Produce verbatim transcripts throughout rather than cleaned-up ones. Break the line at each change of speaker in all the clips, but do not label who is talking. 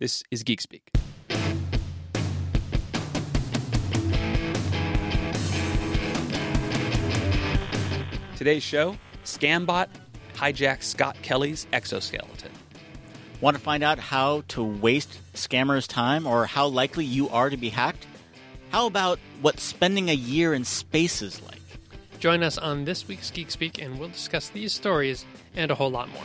This is Geek Speak. Today's show, Scambot hijacks Scott Kelly's exoskeleton.
Want to find out how to waste scammers' time or how likely you are to be hacked? How about what spending a year in space is like?
Join us on this week's Geek Speak, and we'll discuss these stories and a whole lot more.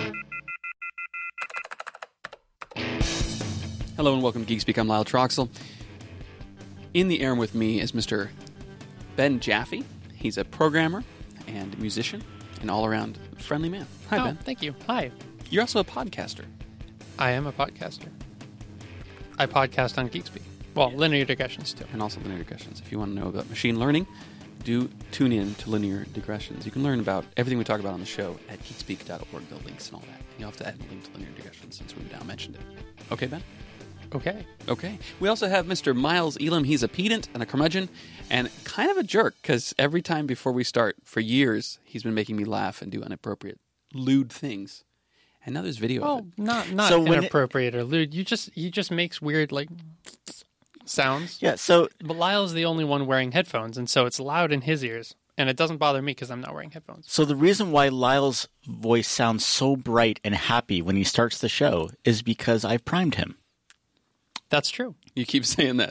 Hello and welcome to Geek Speak. I'm Lyle Troxel. In the air with me is Mister Ben Jaffe. He's a programmer and musician and all-around friendly man. Hi,
oh,
Ben.
Thank you. Hi.
You're also a podcaster.
I am a podcaster. I podcast on Geek Speak. Well, yeah. Linear Digressions, too.
And also Linear Digressions. If you want to know about machine learning, do tune in to Linear Digressions. You can learn about everything we talk about on the show at geekspeak dot org, the links and all that. You'll have to add a link to Linear Digressions since we've now mentioned it. Okay, Ben?
Okay.
Okay. We also have Mister Miles Elam. He's a pedant and a curmudgeon and kind of a jerk because every time before we start, for years, he's been making me laugh and do inappropriate, lewd things. And now there's video
well,
of it.
not not
so
inappropriate it, or lewd. You just he just makes weird like sounds.
Yeah. So,
but Lyle's the only one wearing headphones, and so it's loud in his ears, and it doesn't bother me because I'm not wearing headphones.
So the reason why Lyle's voice sounds so bright and happy when he starts the show is because I've primed him.
That's true.
You keep saying that.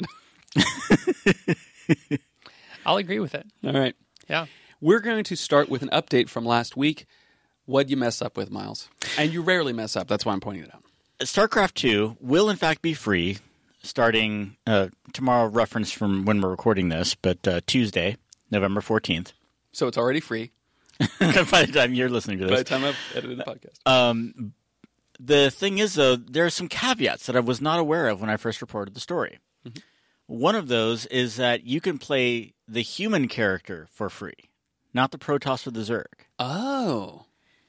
I'll agree with it.
All right.
Yeah.
We're going to start with an update from last week. What'd you mess up with, Miles? And you rarely mess up. That's why I'm pointing it out.
StarCraft two will, in fact, be free starting uh, tomorrow, reference from when we're recording this, but uh, Tuesday, November fourteenth.
So it's already free.
By the time you're listening to this.
By the time I've edited the podcast.
Um, the thing is, though, there are some caveats that I was not aware of when I first reported the story. Mm-hmm. One of those is that you can play the human character for free, not the Protoss or the Zerg.
Oh.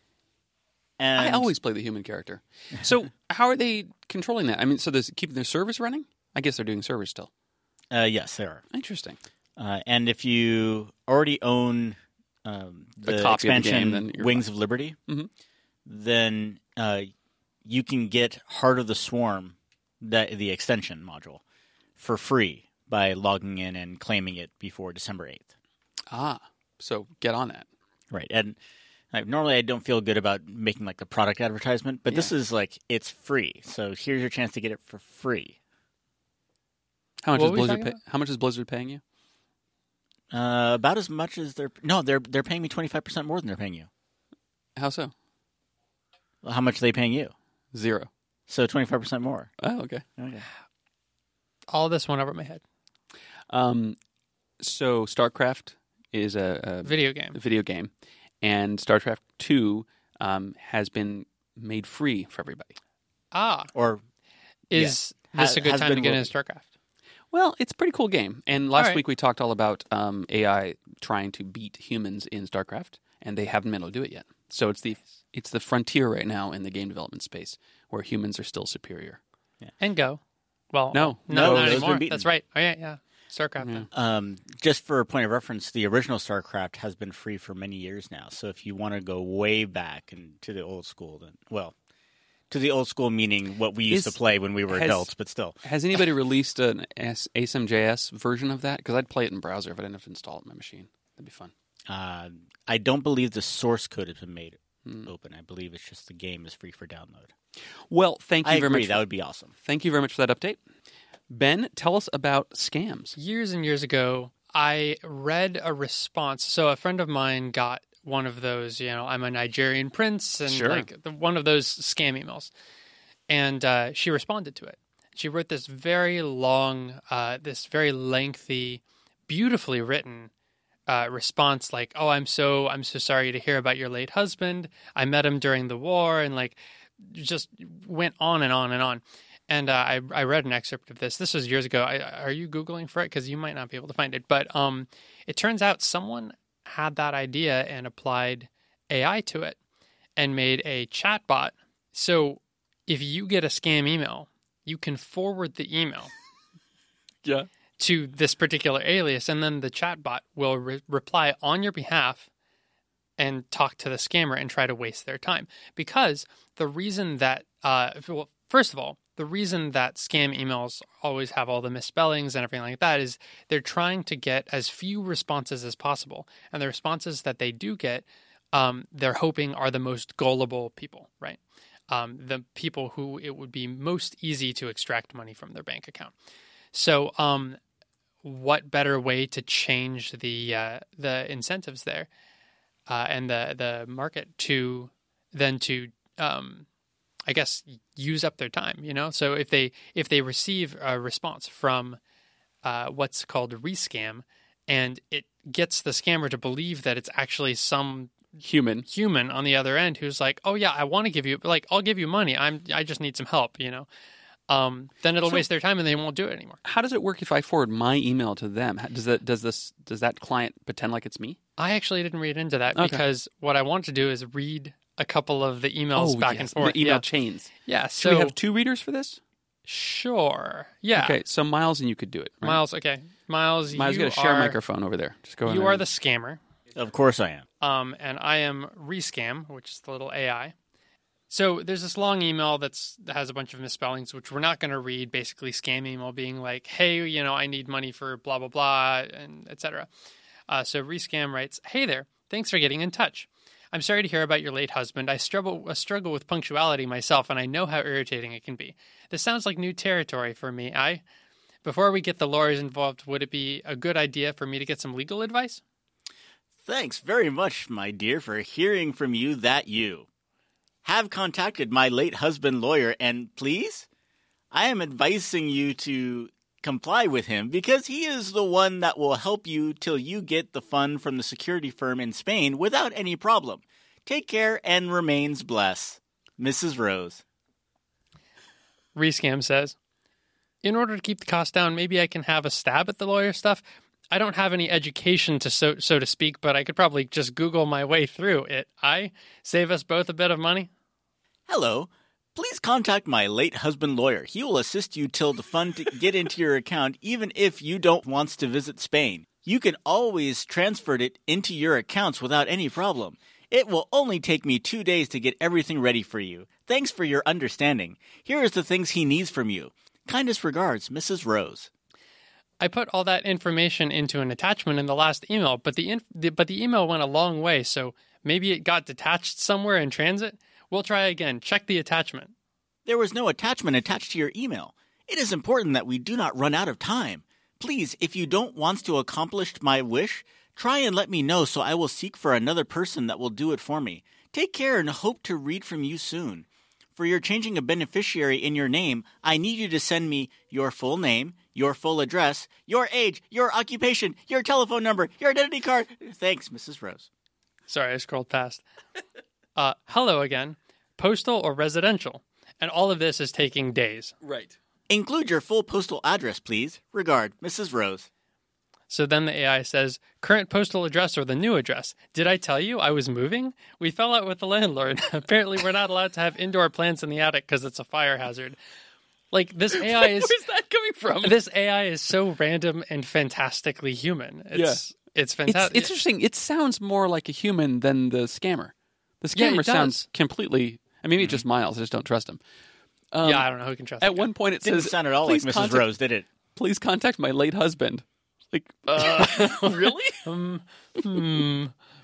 And
I always play the human character. So how are they controlling that? I mean, so they're keeping their servers running? I guess they're doing servers still.
Uh, yes, they are.
Interesting.
Uh, and if you already own um, the
copy
expansion
of the game,
Wings
fine.
of Liberty,
mm-hmm.
then uh, you can get Heart of the Swarm, the, the extension module, for free by logging in and claiming it before December eighth.
Ah, so get on that.
Right. And I, normally I don't feel good about making like the product advertisement, but yeah. This is like, it's free. So here's your chance to get it for free.
How much
what
is Blizzard pay- How much is Blizzard paying you?
Uh, about as much as they're no, they're they're paying me twenty-five percent more than they're paying you.
How so?
Well, how much are they paying you?
Zero.
So twenty-five percent more.
Oh, okay.
Okay.
All this went over my head.
Um, so StarCraft is a, a
video game.
A video game, and StarCraft two um, has been made free for everybody.
Ah,
or
is
yeah,
this a good time to get into StarCraft?
Well, it's a pretty cool game. And last
right.
week we talked all about um, A I trying to beat humans in StarCraft, and they haven't been able to do it yet. So it's the it's the frontier right now in the game development space where humans are still superior.
Yeah. And Go. Well,
no,
no,
no
not anymore.
That's
That's right. Oh yeah, yeah. StarCraft.
Yeah.
Um, just for a point of reference, the original StarCraft has been free for many years now. So if you want to go way back and to the old school, then well. To the old school meaning what we used
Is,
to play when we were
has,
adults, but still.
Has anybody released an A S M J S version of that? Because I'd play it in browser if I didn't have to install it on my machine. That'd be fun.
Uh, I don't believe the source code has been made
hmm.
open. I believe it's just the game is free for download.
Well, thank you
I
very
agree.
much. For,
that would be awesome.
Thank you very much for that update. Ben, tell us about scams.
Years and years ago, I read a response. So a friend of mine got one of those, you know, I'm a Nigerian prince, and
sure.
like the, one of those scam emails. And uh, she responded to it. She wrote this very long, uh, this very lengthy, beautifully written uh, response, like, "Oh, I'm so, I'm so sorry to hear about your late husband. I met him during the war," and like, just went on and on and on. And uh, I, I read an excerpt of this. This was years ago. I, are you Googling for it? Because you might not be able to find it. But um, it turns out someone had that idea and applied A I to it and made a chatbot. So if you get a scam email, you can forward the email
yeah.
to this particular alias, and then the chatbot will re- reply on your behalf and talk to the scammer and try to waste their time. Because the reason that, uh, well, first of all, the reason that scam emails always have all the misspellings and everything like that is they're trying to get as few responses as possible. And the responses that they do get, um, they're hoping are the most gullible people, right? Um, the people who it would be most easy to extract money from their bank account. So um, what better way to change the uh, the incentives there uh, and the, the market to than to... Um, I guess, use up their time, you know? So if they if they receive a response from uh, what's called rescam, and it gets the scammer to believe that it's actually some
Human.
human on the other end who's like, oh yeah, I want to give you, like, I'll give you money. I'm I just need some help, you know? Um, then it'll
So-
waste their time and they won't do it anymore.
How does it work if I forward my email to them? How- Does that does this does that client pretend like it's me?
I actually didn't read into that
Okay.
because what I want to do is read a couple of the emails back and
Oh, yes,
forth.
the email
yeah.
chains.
yeah,
Should
so
we have two readers for this?
sure. Yeah.
Okay, so Miles and you could do it. Right?
Miles, okay. Miles,
Miles,
you
you got a share
are,
microphone over there. Just go. in
You
there
are
and-
the scammer.
Of course I am.
Um, and I am Rescam, which is the little A I. So there's this long email that's that has a bunch of misspellings, which we're not going to read. Basically, scam email being like, "Hey, you know, I need money for blah blah blah," and et cetera. Uh, so Rescam writes, "Hey there, thanks for getting in touch. I'm sorry to hear about your late husband. I struggle I struggle with punctuality myself, and I know how irritating it can be. This sounds like new territory for me. I, before we get the lawyers involved, would it be a good idea for me to get some legal advice?"
Thanks very much, my dear, for hearing from you that you have contacted my late husband lawyer, and please, I am advising you to comply with him because he is the one that will help you till you get the fund from the security firm in Spain without any problem. Take care and remains blessed. Missus Rose.
Rescam says, "In order to keep the cost down, maybe I can have a stab at the lawyer stuff. I don't have any education, to so, so to speak, but I could probably just Google my way through it. I save us both a bit of money."
Hello. Please contact my late husband lawyer. He will assist you till the fund to get into your account even if you don't want to visit Spain. You can always transfer it into your accounts without any problem. It will only take me two days to get everything ready for you. Thanks for your understanding. Here is the things he needs from you. Kindest regards, Missus Rose.
I put all that information into an attachment in the last email, but the, inf- the but the email went a long way, so maybe it got detached somewhere in transit. We'll try again. Check the attachment.
There was no attachment attached to your email. It is important that we do not run out of time. Please, if you don't want to accomplish my wish, try and let me know so I will seek for another person that will do it for me. Take care and hope to read from you soon. For your changing a beneficiary in your name, I need you to send me your full name, your full address, your age, your occupation, your telephone number, your identity card. Thanks, Missus Rose.
Sorry, I scrolled past. Uh, hello again. Postal or residential? And all of this is taking days.
Right.
Include your full postal address, please. Regard, Missus Rose.
So then the A I says, current postal address or the new address? Did I tell you I was moving? We fell out with the landlord. Apparently we're not allowed to have indoor plants in the attic because it's a fire hazard. Like, this A I is...
Where's that coming from?
This A I is so random and fantastically human. It's, yeah. It's
It's,
fantastic.
it's interesting. It sounds more like a human than the scammer. The
Yeah, it
scammer
does.
sounds completely... I mean, maybe it's just Miles. I just don't trust him. Um,
yeah, I don't know who can trust
At
that
one point it
Didn't
says...
sound at all like
"Please
Missus
contact-
Rose, did it?
Please contact my late husband. Like, uh, really?
Um, hmm.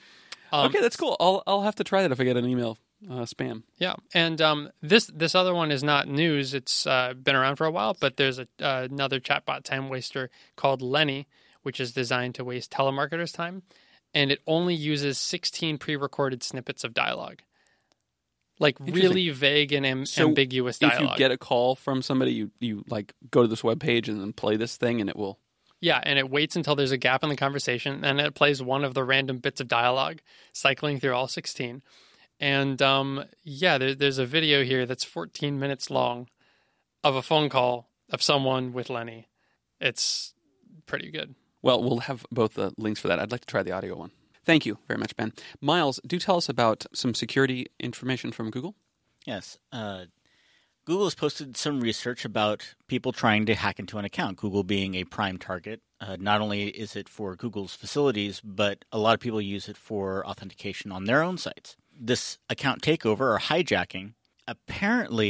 Um,
Okay, that's cool. I'll I'll have to try that if I get an email uh, spam.
Yeah, and um, this this other one is not news. It's uh, been around for a while, but there's a, uh, another chatbot time waster called Lenny, which is designed to waste telemarketers' time, and it only uses sixteen pre-recorded snippets of dialogue, like really vague and am-
So
ambiguous
If
dialogue.
you get a call from somebody, you you like go to this webpage and then play this thing, and it will.
Yeah, and it waits until there's a gap in the conversation, and it plays one of the random bits of dialogue, cycling through all sixteen. And um, yeah, there, there's a video here that's fourteen minutes long of a phone call of someone with Lenny. It's pretty good.
Well, we'll have both the links for that. I'd like to try the audio one. Thank you very much, Ben. Miles, do tell us about some security information from Google.
Yes. Uh, Google has posted some research about people trying to hack into an account, Google being a prime target. Uh, not only is it for Google's facilities, but a lot of people use it for authentication on their own sites. This account takeover or hijacking, apparently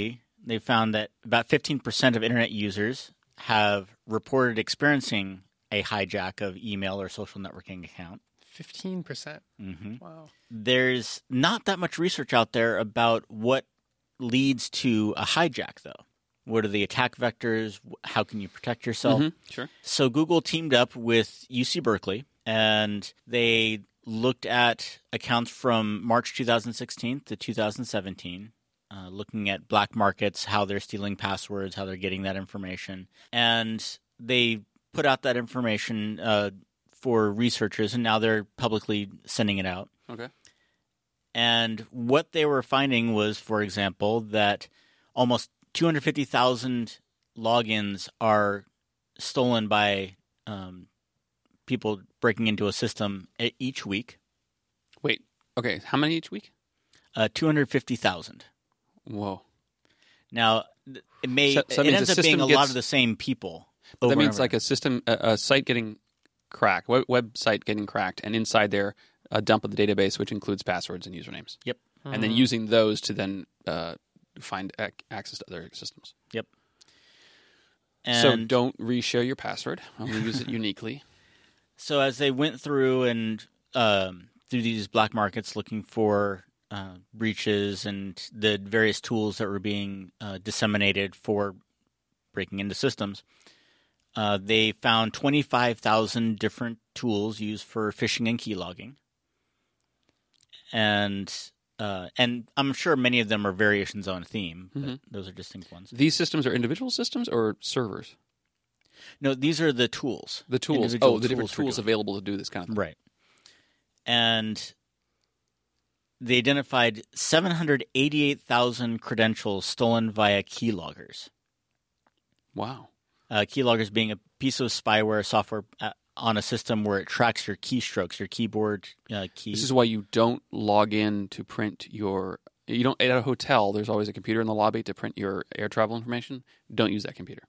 they found that about fifteen percent of internet users have reported experiencing a hijack of email or social networking account.
Fifteen percent.
Mm-hmm.
Wow.
There's not that much research out there about what leads to a hijack, though. What are the attack vectors? How can you protect yourself?
Mm-hmm. Sure.
So Google teamed up with U C Berkeley, and they looked at accounts from March two thousand sixteen to two thousand seventeen, uh, looking at black markets, how they're stealing passwords, how they're getting that information. And they put out that information uh, for researchers, and now they're publicly sending it out.
Okay.
And what they were finding was, for example, that almost two hundred fifty thousand logins are stolen by um, people breaking into a system each week.
Wait. Okay. How many each week?
Uh, two hundred fifty thousand.
Whoa.
Now, it may
So- so that
it
means
ends
the
up being a
system
lot
gets-
of the same people.
That
over and
means
over.
like a system, a, a site getting cracked, web, website getting cracked, and inside there, a dump of the database, which includes passwords and usernames.
Yep.
And then using those to then uh, find ac- access to other systems.
Yep.
so
And
don't reshare your password. Only use it uniquely.
so as they went through and um, through these black markets looking for uh, breaches and the various tools that were being uh, disseminated for breaking into systems, uh, they found twenty-five thousand different tools used for phishing and keylogging. And uh, and I'm sure many of them are variations on a theme, but
Mhm.
those are distinct ones.
These systems are individual systems or servers?
No, these are the tools.
The tools.
Individual
Oh, the different
for
tools
doing it.
available to do this kind of thing.
Right. And they identified seven hundred eighty-eight thousand credentials stolen via keyloggers.
Wow.
Uh, keyloggers being a piece of spyware software uh, on a system where it tracks your keystrokes, your keyboard uh, keys.
This is why you don't log in to print your. You don't at a hotel. There's always a computer in the lobby to print your air travel information. Don't use that computer.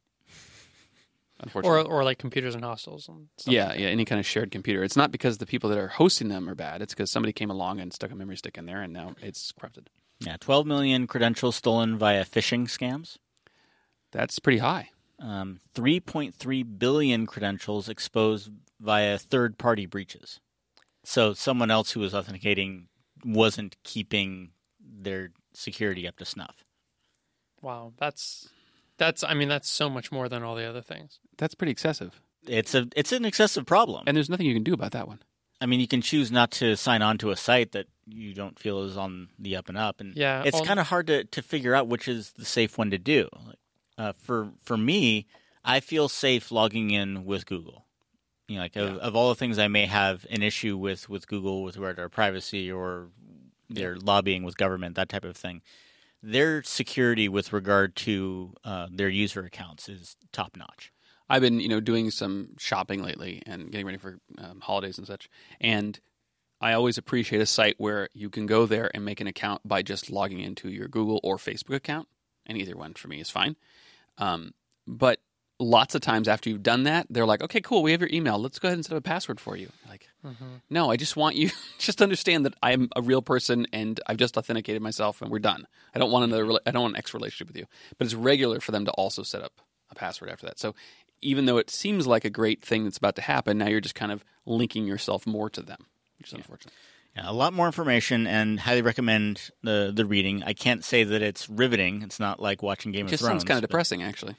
Or
Unfortunately.
or like computers in hostels and stuff.
yeah,
like
yeah, any kind of shared computer. It's not because the people that are hosting them are bad. It's because somebody came along and stuck a memory stick in there, and now it's corrupted.
yeah, twelve million credentials stolen via phishing scams.
That's pretty high.
Um, three point three billion credentials exposed via third-party breaches. So someone else who was authenticating wasn't keeping their security up to snuff.
Wow, that's that's. I mean, that's so much more than all the other things.
That's pretty excessive.
It's a it's an excessive problem.
And there's nothing you can do about that one.
I mean, you can choose not to sign on to a site that you don't feel is on the up and up, and
Yeah,
it's
all-
kind of hard to, to figure out which is the safe one to do. Like, uh, for for me, I feel safe logging in with Google. You know, like of, of all the things I may have an issue with with Google with regard to our privacy or their lobbying with government, that type of thing. Their security with regard to uh, their user accounts is top notch.
I've been, you know, doing some shopping lately and getting ready for um, holidays and such. And I always appreciate a site where you can go there and make an account by just logging into your Google or Facebook account. And either one for me is fine. Um, but lots of times after you've done that, they're like, okay, cool, we have your email. Let's go ahead and set up a password for you. Like, no, I just want you just understand that I'm a real person and I've just authenticated myself and we're done. I don't want another, rela- I don't want an X relationship with you. But it's regular for them to also set up a password after that. So even though it seems like a great thing that's about to happen, now you're just kind of linking yourself more to them, which is unfortunate.
Yeah, a lot more information, and highly recommend the the reading. I can't say that it's riveting. It's not like watching Game
It
of
just
Thrones.
sounds kind of
but-
depressing, actually.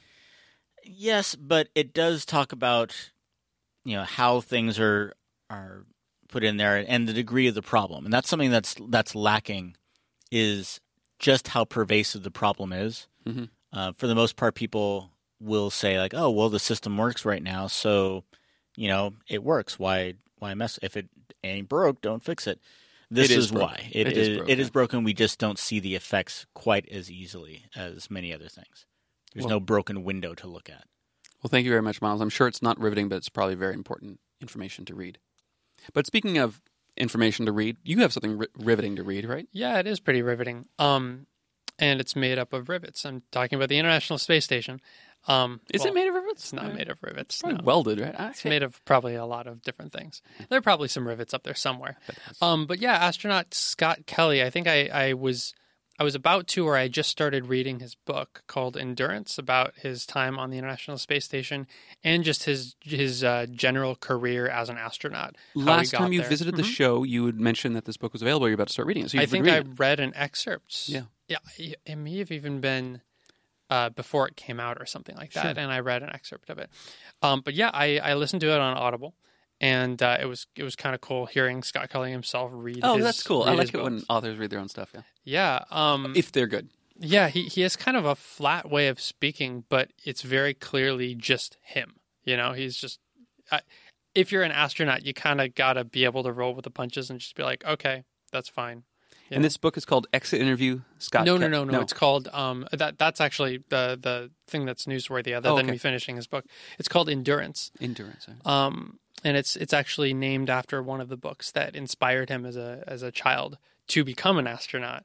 Yes, but it does talk about, you know, how things are are put in there and the degree of the problem, and that's something that's that's lacking. Is just how pervasive the problem is.
Mhm.
Uh, for the most part, people will say like, "Oh, well, the system works right now, so you know it works. Why why mess? If it ain't broke, don't fix it." This
It is
is
broke.
why it,
It
is,
is broke,
it is
yeah.
broken. We just don't see the effects quite as easily as many other things. There's
Well-
no broken window to look at.
Well, thank you very much, Miles. I'm sure it's not riveting, but it's probably very important information to read. But speaking of information to read, you have something ri- riveting to read, right?
Yeah, it is pretty riveting. Um, and it's made up of rivets. I'm talking about the International Space Station. Um,
Is
well,
it made of rivets?
It's not made of rivets.
Probably
No.
welded, right? I-
It's made of probably a lot of different things. There are probably some rivets up there somewhere. Um, but yeah, astronaut Scott Kelly, I think I, I was I was about to, or I just started reading his book called Endurance about his time on the International Space Station and just his his uh, general career as an astronaut. how he
Last
got
time you
there.
visited the
Mhm.
show, you had mentioned that this book was available. You're about to start reading it. So you've
I
been
think I
reading it.
read an excerpt.
Yeah.
Yeah, it may have even been uh, before it came out or something like that,
Sure.
and I read an excerpt of it. Um, but yeah, I, I listened to it on Audible, and uh, it was it was kind of cool hearing Scott Kelly himself read.
Oh,
his,
that's cool. I
read
like
his
it when
books.
authors read their own stuff. Yeah,
Yeah, um,
if they're good.
yeah, he he has kind of a flat way of speaking, but it's very clearly just him. You know, he's just. I, if you're an astronaut, you kind of got to be able to roll with the punches and just be like, okay, that's fine. Yeah.
And this book is called Exit Interview. Scott.
No,
Ke-
no, no, no, It's called um that. That's actually the the thing that's newsworthy other
Oh,
than
okay.
me finishing his book. It's called Endurance,
Endurance. Right?
um, and it's it's actually named after one of the books that inspired him as a as a child to become an astronaut.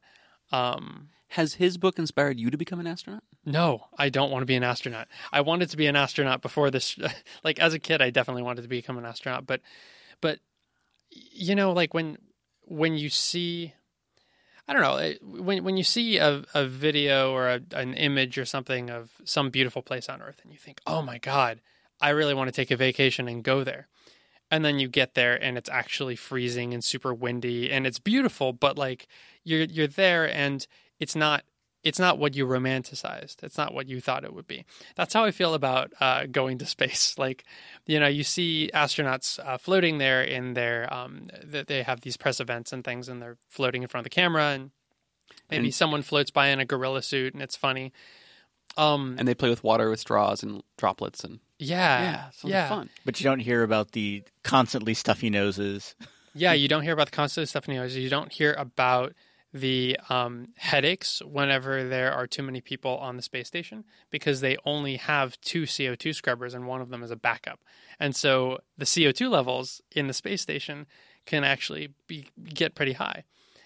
Um,
Has his book inspired you to become an astronaut?
no, I don't want to be an astronaut. I wanted to be an astronaut before this. Like as a kid, I definitely wanted to become an astronaut, but but you know, like when when you see. I don't know, it- when when you see a, a video or a, an image or something of some beautiful place on Earth and you think, oh my God, I really want to take a vacation and go there. And then you get there and it's actually freezing and super windy and it's beautiful, but like you're you're there and it's not it's not what you romanticized. It's not what you thought it would be. That's how I feel about uh, going to space. Like, you know, you see astronauts uh, floating there in their, um, th- they have these press events and things, and they're floating in front of the camera, and maybe
And-
someone floats by in a gorilla suit, and it's funny. Um,
And they play with water with straws and droplets and
yeah,
yeah, sounds
yeah,
fun.
But you don't hear about the constantly stuffy noses.
yeah. You don't hear about the constant stuff in the news. You don't hear about the um, headaches whenever there are too many people on the space station because they only have two C O two scrubbers and one of them is a backup. And so the C O two levels in the space station can actually be get pretty high.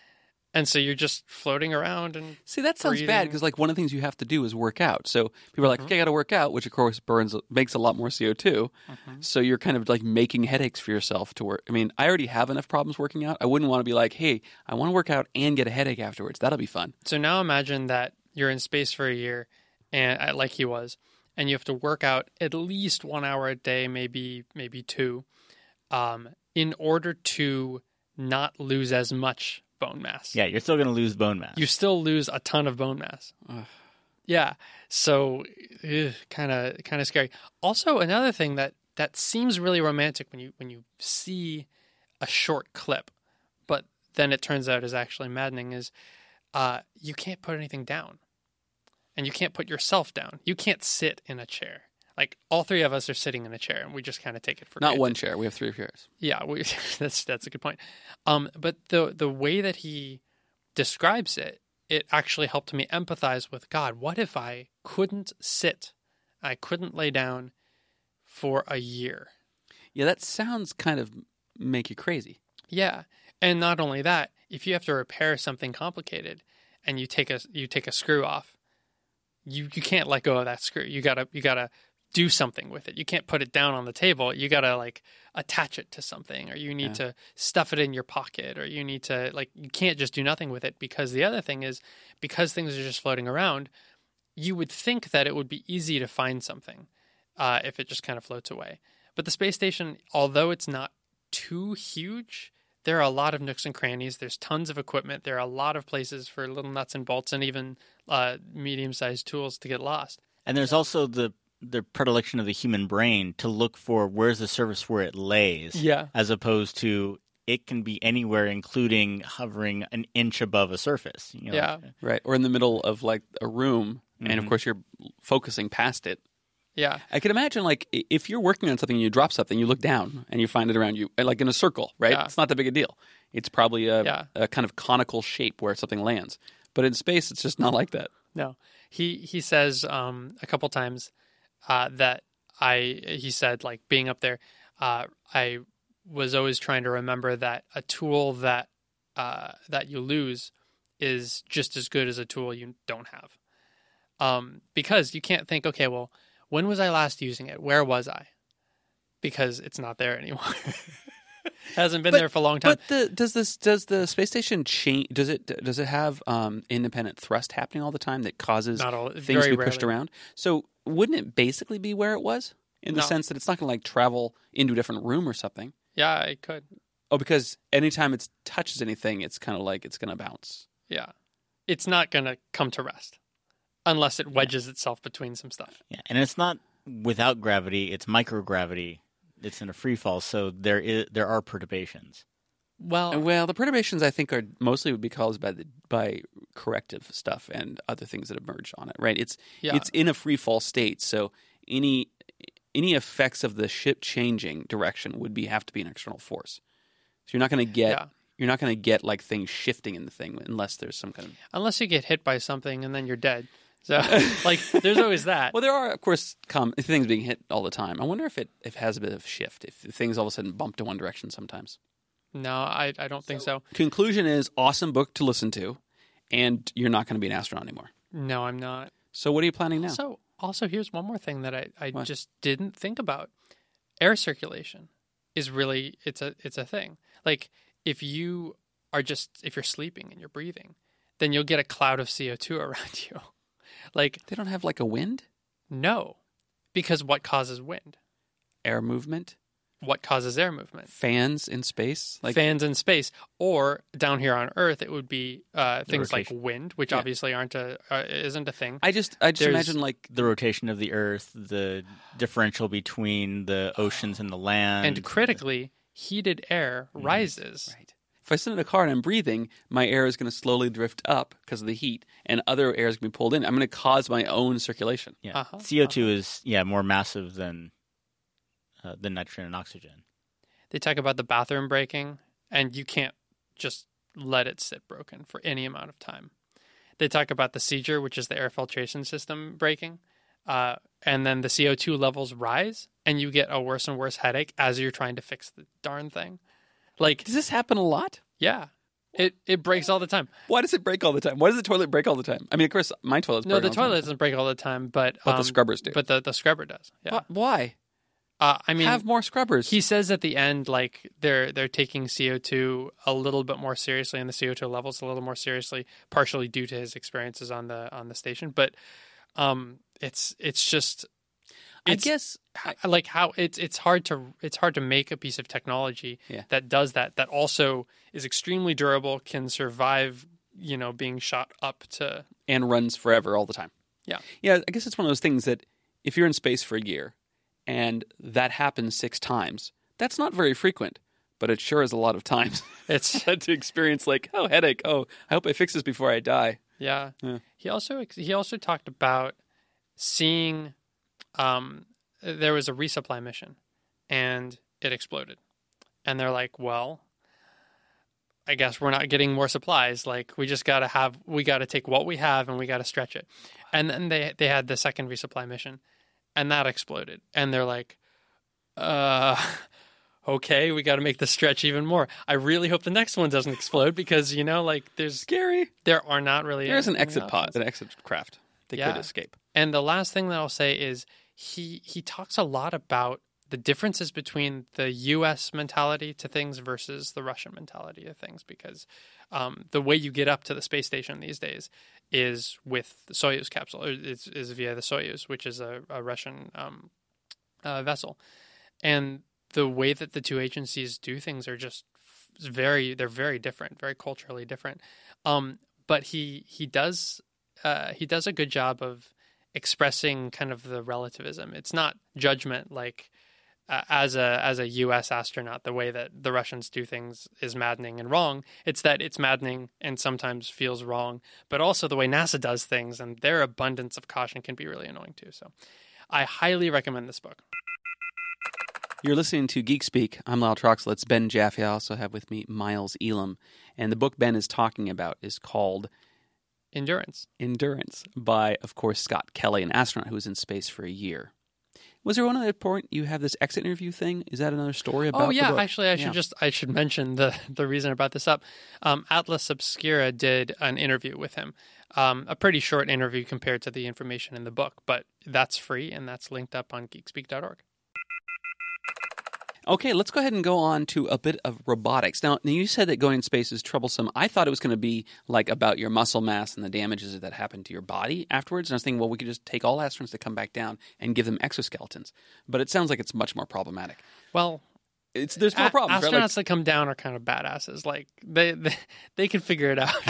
And so you're just floating around and
See, that sounds bad
breathing.
because like one of the things you have to do is work out. So people are like,
Mhm.
okay, I got to work out, which of course burns makes a lot more C O two.
Mhm.
So you're kind of like making headaches for yourself to work. I mean, I already have enough problems working out. I wouldn't want to be like, hey, I want to work out and get a headache afterwards. That'll be fun.
So now imagine that you're in space for a year, and uh, like he was, and you have to work out at least one hour a day, maybe maybe two, um, in order to not lose as much bone mass.
Yeah, you're still going to lose bone mass.
You still lose a ton of bone mass.
Ugh.
Yeah, so kind of kind of scary. Also, another thing that that seems really romantic when you when you see a short clip, but then it turns out is actually maddening. Is uh, you can't put anything down, and you can't put yourself down. You can't sit in a chair. Like all three of us are sitting in a chair, and we just kind of take it for
Not
granted.
one chair. We have three chairs.
Yeah, we, that's that's a good point. Um, but the the way that he describes it, it actually helped me empathize with God. What if I couldn't sit? I couldn't lay down for a year.
Yeah, that sounds kind of make you crazy.
Yeah, and not only that, if you have to repair something complicated and you take a you take a screw off, you you can't let go of that screw. You gotta you gotta do something with it. You can't put it down on the table. You gotta like attach it to something, or you need
Yeah.
to stuff it in your pocket, or you need to like you can't just do nothing with it, because the other thing is, because things are just floating around, you would think that it would be easy to find something uh, if it just kind of floats away. But the space station, although it's not too huge, there are a lot of nooks and crannies. There's tons of equipment. There are a lot of places for little nuts and bolts and even uh, medium-sized tools to get lost.
And there's also the the predilection of the human brain to look for where's the surface where it lays,
Yeah.
as opposed to it can be anywhere, including hovering an inch above a surface. You know,
Yeah.
like-
Right. Or in the middle of like a room, and of
Mhm.
course you're focusing past it.
Yeah.
I can imagine, like, i- if you're working on something and you drop something, you look down and you find it around you, like in a circle, right?
Yeah.
It's not that big a deal. It's probably a,
Yeah.
a kind of conical shape where something lands. But in space, it's just not like that.
No, he he says um, a couple times uh, that I he said like being up there, uh, I was always trying to remember that a tool that uh, that you lose is just as good as a tool you don't have, um, because you can't think, okay, well, when was I last using it? Where was I? Because it's not there anymore. Hasn't been
But-
there for a long time.
But the, does this does the space station change? Does it does it have um, independent thrust happening all the time that causes
Not all-
things
very
to be pushed
rarely.
around? So wouldn't it basically be where it was in the
No.
sense that it's not going to like travel into a different room or something?
Yeah, it could.
Oh, because anytime it touches anything, it's kind of like it's going to bounce.
Yeah. It's not going to come to rest unless it wedges itself between some stuff.
Yeah, and it's not without gravity; it's microgravity. It's in a free fall, so there is there are perturbations.
Well,
And, well, the perturbations I think are mostly would be caused by the by corrective stuff and other things that emerge on it. Right? It's
yeah.
it's in a free fall state, so any any effects of the ship changing direction would be have to be an external force. So you're not going to get
Yeah.
you're not going to get like things shifting in the thing unless there's some kind of.
Unless you get hit by something and then you're dead. So, like, there's always that.
Well, there are of course com- things being hit all the time. I wonder if it if it has a bit of shift, if things all of a sudden bump to one direction sometimes.
No, I, I don't think so.
Conclusion is awesome book to listen to, and you're not going to be an astronaut anymore.
No, I'm not.
So what are you planning now?
So, also, here's one more thing that I, I
What?
just didn't think about. Air circulation is really it's a it's a thing. Like if you are just if you're sleeping and you're breathing, then you'll get a cloud of C O two around you. Like
They don't have like a wind,
no, because what causes wind?
air movement,
What causes air movement?
fans in space. Like
Fans in space, or down here on Earth, it would be uh, things like
rotation.
wind, which
Yeah.
obviously aren't a uh, isn't a thing.
I just I just
There's-
imagine like
The rotation of the Earth, the differential between the oceans and the land,
And critically, heated air rises.
right. If I sit in a car and I'm breathing, my air is going to slowly drift up because of the heat, and other air is going to be pulled in. I'm going to cause my own circulation.
Yeah,
Uh-huh,
C O two is yeah more massive than uh, than nitrogen and oxygen.
They talk about the bathroom breaking, and you can't just let it sit broken for any amount of time. They talk about the seizure, which is the air filtration system breaking, uh, and then the C O two levels rise, and you get a worse and worse headache as you're trying to fix the darn thing. Like,
Does this happen a lot?
yeah, it it breaks all the time.
Why does it break all the time? Why does the toilet break all the time? I mean, of course, my toilet's
No,
break
the
all
toilet
time.
doesn't break all the time, but
But the
um,
scrubbers do.
But the, the scrubber does. Yeah.
Wh- Why?
Uh, I mean,
Have more scrubbers.
he says at the end, like they're they're taking C O two a little bit more seriously, and the C O two levels a little more seriously, partially due to his experiences on the on the station. But um, it's it's just,
I
it's,
guess.
h- like how it's it's hard to it's hard to make a piece of technology
Yeah.
that does that that also is extremely durable, can survive, you know, being shot up to
And runs forever all the time.
Yeah.
Yeah, I guess it's one of those things that if you're in space for a year and that happens six times, that's not very frequent, but it sure is a lot of times
it's
to experience like, oh, headache. Oh, I hope I fix this before I die.
Yeah.
Yeah.
He also he also talked about seeing um there was a resupply mission and it exploded. And they're like, "Well, I guess we're not getting more supplies. Like we just got to have we got to take what we have and we got to stretch it." And then they they had the second resupply mission and that exploded. And they're like, "Uh okay, we got to make the stretch even more. I really hope the next one doesn't explode because, you know, like there's
Scary.
there are not really
There's an
any
exit pod,
options.
an exit craft. They
Yeah.
could escape.
And the last thing that I'll say is he he talks a lot about the differences between the U S mentality to things versus the Russian mentality of things, because um, the way you get up to the space station these days is with the Soyuz capsule, or is, is via the Soyuz, which is a, a Russian um, uh, vessel, and the way that the two agencies do things are just very they're very different, very culturally different. Um, but he he does uh, he does a good job of expressing kind of the relativism. It's not judgment like uh, as a as a U S astronaut, the way that the Russians do things is maddening and wrong. It's that it's maddening and sometimes feels wrong, but also the way NASA does things and their abundance of caution can be really annoying too. So I highly recommend this book.
You're listening to Geek Speak. I'm Lyle Troxel. It's Ben Jaffe. I also have with me Miles Elam. And the book Ben is talking about is called
Endurance.
Endurance by, of course, Scott Kelly, an astronaut who was in space for a year. Was there one other point you have this exit interview thing? Is that another story about
Oh yeah,
the book?
actually, I should
Yeah.
just I should mention the the reason I brought this up. Um, Atlas Obscura did an interview with him, um, a pretty short interview compared to the information in the book, but that's free and that's linked up on geekspeak dot org.
Okay, let's go ahead and go on to a bit of robotics. Now, now you said that going in space is troublesome. I thought it was going to be like about your muscle mass and the damages that happen to your body afterwards. And I was thinking, well, we could just take all astronauts that come back down and give them exoskeletons. But it sounds like it's much more problematic.
Well,
it's there's more
a-
problems.
astronauts
Right? Like,
that come down are kind of badasses. Like they they, they can figure it out.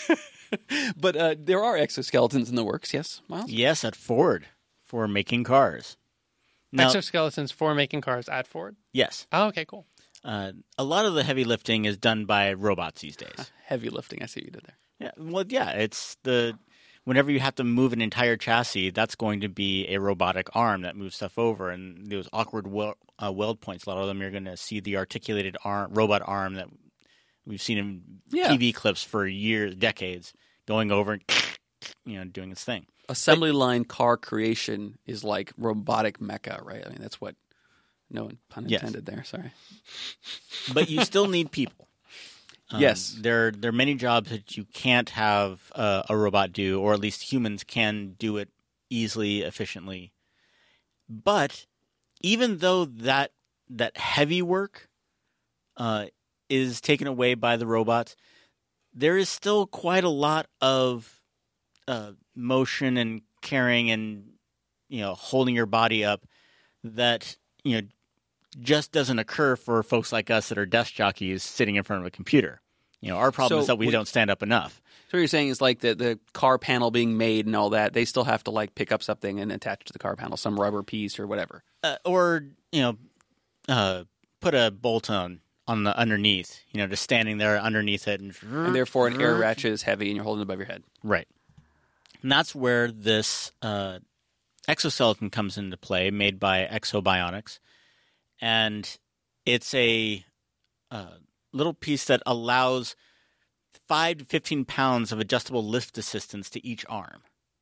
but uh, there are exoskeletons in the works, yes, Miles?
Yes, at Ford for making cars. Now,
Exoskeletons for making cars at Ford.
yes,
Oh, okay, cool.
uh, a lot of the heavy lifting is done by robots these days.
Heavy lifting, I see what you did there.
Yeah, well, yeah, it's the whenever you have to move an entire chassis, that's going to be a robotic arm that moves stuff over, and those awkward wel- uh, weld points. A lot of them you're going to see the articulated arm, robot arm that we've seen in
Yeah.
T V clips for years, decades, going over and you know doing its thing.
Assembly line car creation is like robotic mecca, right? I mean, that's what, no pun
Yes.
intended there, sorry.
But you still need people. Um,
Yes.
there there are many jobs that you can't have uh, a robot do, or at least humans can do it easily, efficiently. But even though that that heavy work uh, is taken away by the robots, there is still quite a lot of uh, motion and carrying and you know holding your body up that you know just doesn't occur for folks like us that are desk jockeys sitting in front of a computer. You know, our problem
So
is that we
would-
don't stand up enough.
So what you're saying is like the, the car panel being made and all that, they still have to like pick up something and attach to the car panel, some rubber piece or whatever.
Uh, or, you know, uh, put a bolt on on the underneath, you know, just standing there underneath it. And,
And therefore an air ratchet is heavy and you're holding it above your head.
Right. And that's where this uh, exoskeleton comes into play, made by Exobionics. And it's a uh, little piece that allows five to fifteen pounds of adjustable lift assistance to each arm.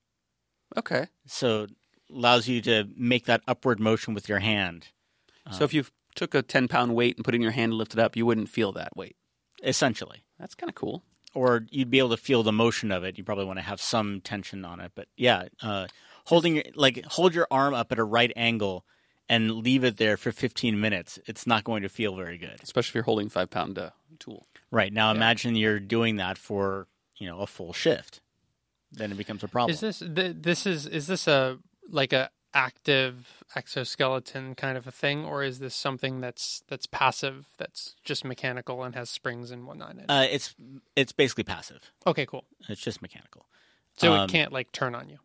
Okay.
So it allows you to make that upward motion with your hand,
So if you took a ten pound weight and put it in your hand and lifted up, you wouldn't feel that weight.
essentially.
That's kind of cool.
Or you'd be able to feel the motion of it. You probably want to have some tension on it. But yeah, uh, holding your, like hold your arm up at a right angle and leave it there for fifteen minutes. It's not going to feel very good.
Especially if you're holding a five pound uh, tool.
Right. Now imagine you're doing that for, you know, a full shift. Then it becomes a problem.
Is this th- this is is this a like a active exoskeleton kind of a thing, or is this something that's that's passive, that's just mechanical and has springs and whatnot in it?
Uh, it's it's basically passive.
Okay, cool.
It's just mechanical.
So
Um,
it can't like turn on you.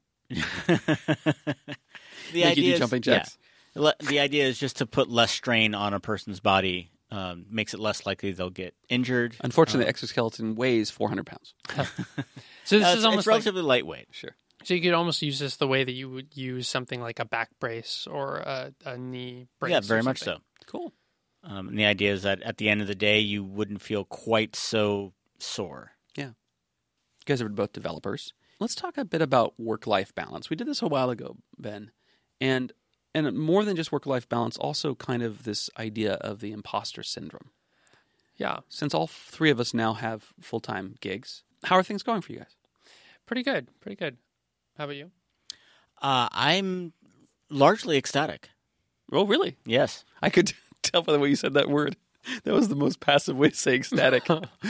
the
Make you
idea
do
is,
jumping
yeah.
jacks.
Le- The idea is just to put less strain on a person's body, um, makes it less likely they'll get injured.
Unfortunately, the exoskeleton weighs four hundred pounds.
So this
Uh,
is
it's,
almost
it's
like,
relatively lightweight.
Sure.
so you could almost use this the way that you would use something like a back brace or a, a knee brace.
Yeah,
or
very much so.
something.
Cool.
Um, and the idea is that at the end of the day, you wouldn't feel quite so sore.
You guys are both developers. Let's talk a bit about work-life balance. We did this a while ago, Ben, and and more than just work-life balance, also kind of this idea of the imposter syndrome.
Yeah,
Since all three of us now have full-time gigs, how are things going for you guys?
pretty good, pretty good. How about you?
Uh, I'm largely ecstatic.
Oh, really?
Yes.
I could tell by the way you said that word. That was the most passive way to say ecstatic.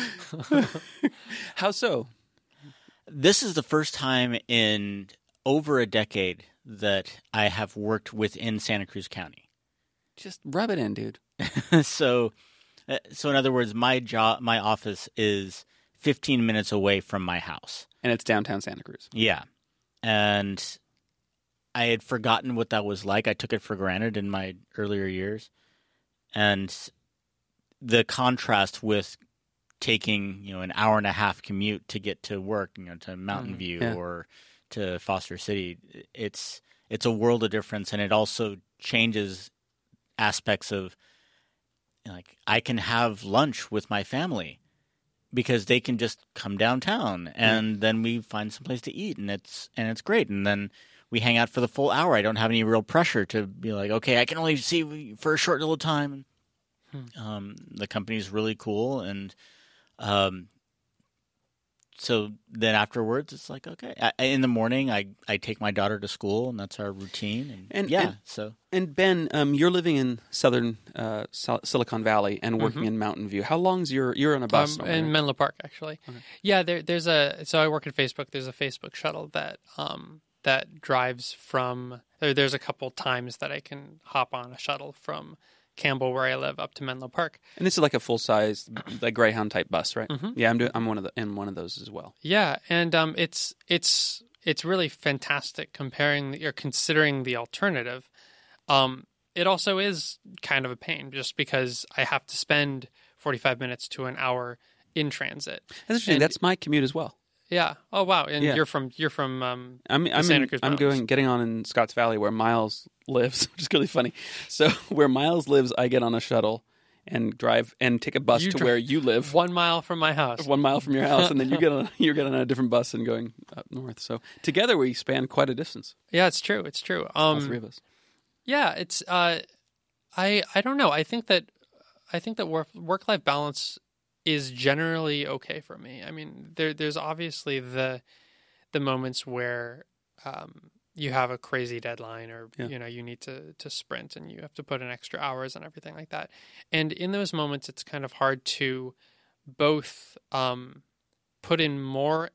How so?
This is the first time in over a decade that I have worked within Santa Cruz County.
Just rub it in, dude.
so, uh, so in other words, my job, my office is fifteen minutes away from my house.
And it's downtown Santa Cruz.
Yeah, and I had forgotten what that was like. I took it for granted in my earlier years, and the contrast with taking you know an hour and a half commute to get to work, you know, to Mountain
Mm,
View
yeah.
or to Foster City, it's it's a world of difference, and it also changes aspects of like I can have lunch with my family because they can just come downtown and then we find some place to eat and it's and it's great, and then we hang out for the full hour. I don't have any real pressure to be like, okay, I can only see you for a short little time.
Hmm.
Um, the company's really cool, and um, so then afterwards, it's like, okay. I, in the morning, I, I take my daughter to school, and that's our routine. And,
And-
yeah,
and-
so
And Ben, um, you're living in southern uh, Sil- Silicon Valley and working in Mountain View. How long's your you're on a bus?
Um,
over
in
there?
Menlo Park, actually. Yeah, there, there's a. So I work at Facebook. There's a Facebook shuttle that um, that drives from. There, there's a couple times that I can hop on a shuttle from Campbell, where I live, up to Menlo Park.
And this is like a full size, like Greyhound type bus, right? Yeah, I'm doing. I'm one of the in one of those as well.
Yeah, and um, it's it's it's really fantastic comparing the, or considering the alternative. Um, it also is kind of a pain, just because I have to spend forty-five minutes to an hour in transit.
That's interesting.
And-
That's my commute as well.
Yeah. Oh wow. And
Yeah.
you're from you're from um,
I'm I'm,
Santa
in-
Cruz
I'm
Mountains.
going getting on in Scotts Valley where Miles lives, which is really funny. So where Miles lives, I get on a shuttle and drive and take a bus
You
to
dri-
where you live,
one mile from my house.
one mile from your house, and then you get on you get on a different bus and going up north. So together we span quite a distance,
Yeah, it's true. It's true.
all
Um,
three of us.
Yeah, it's. Uh, I I don't know. I think that I think that work work life balance is generally okay for me. I mean, there there's obviously the the moments where um, you have a crazy deadline, or
Yeah.
you know you need to to sprint and you have to put in extra hours and everything like that. And in those moments, it's kind of hard to both um, put in more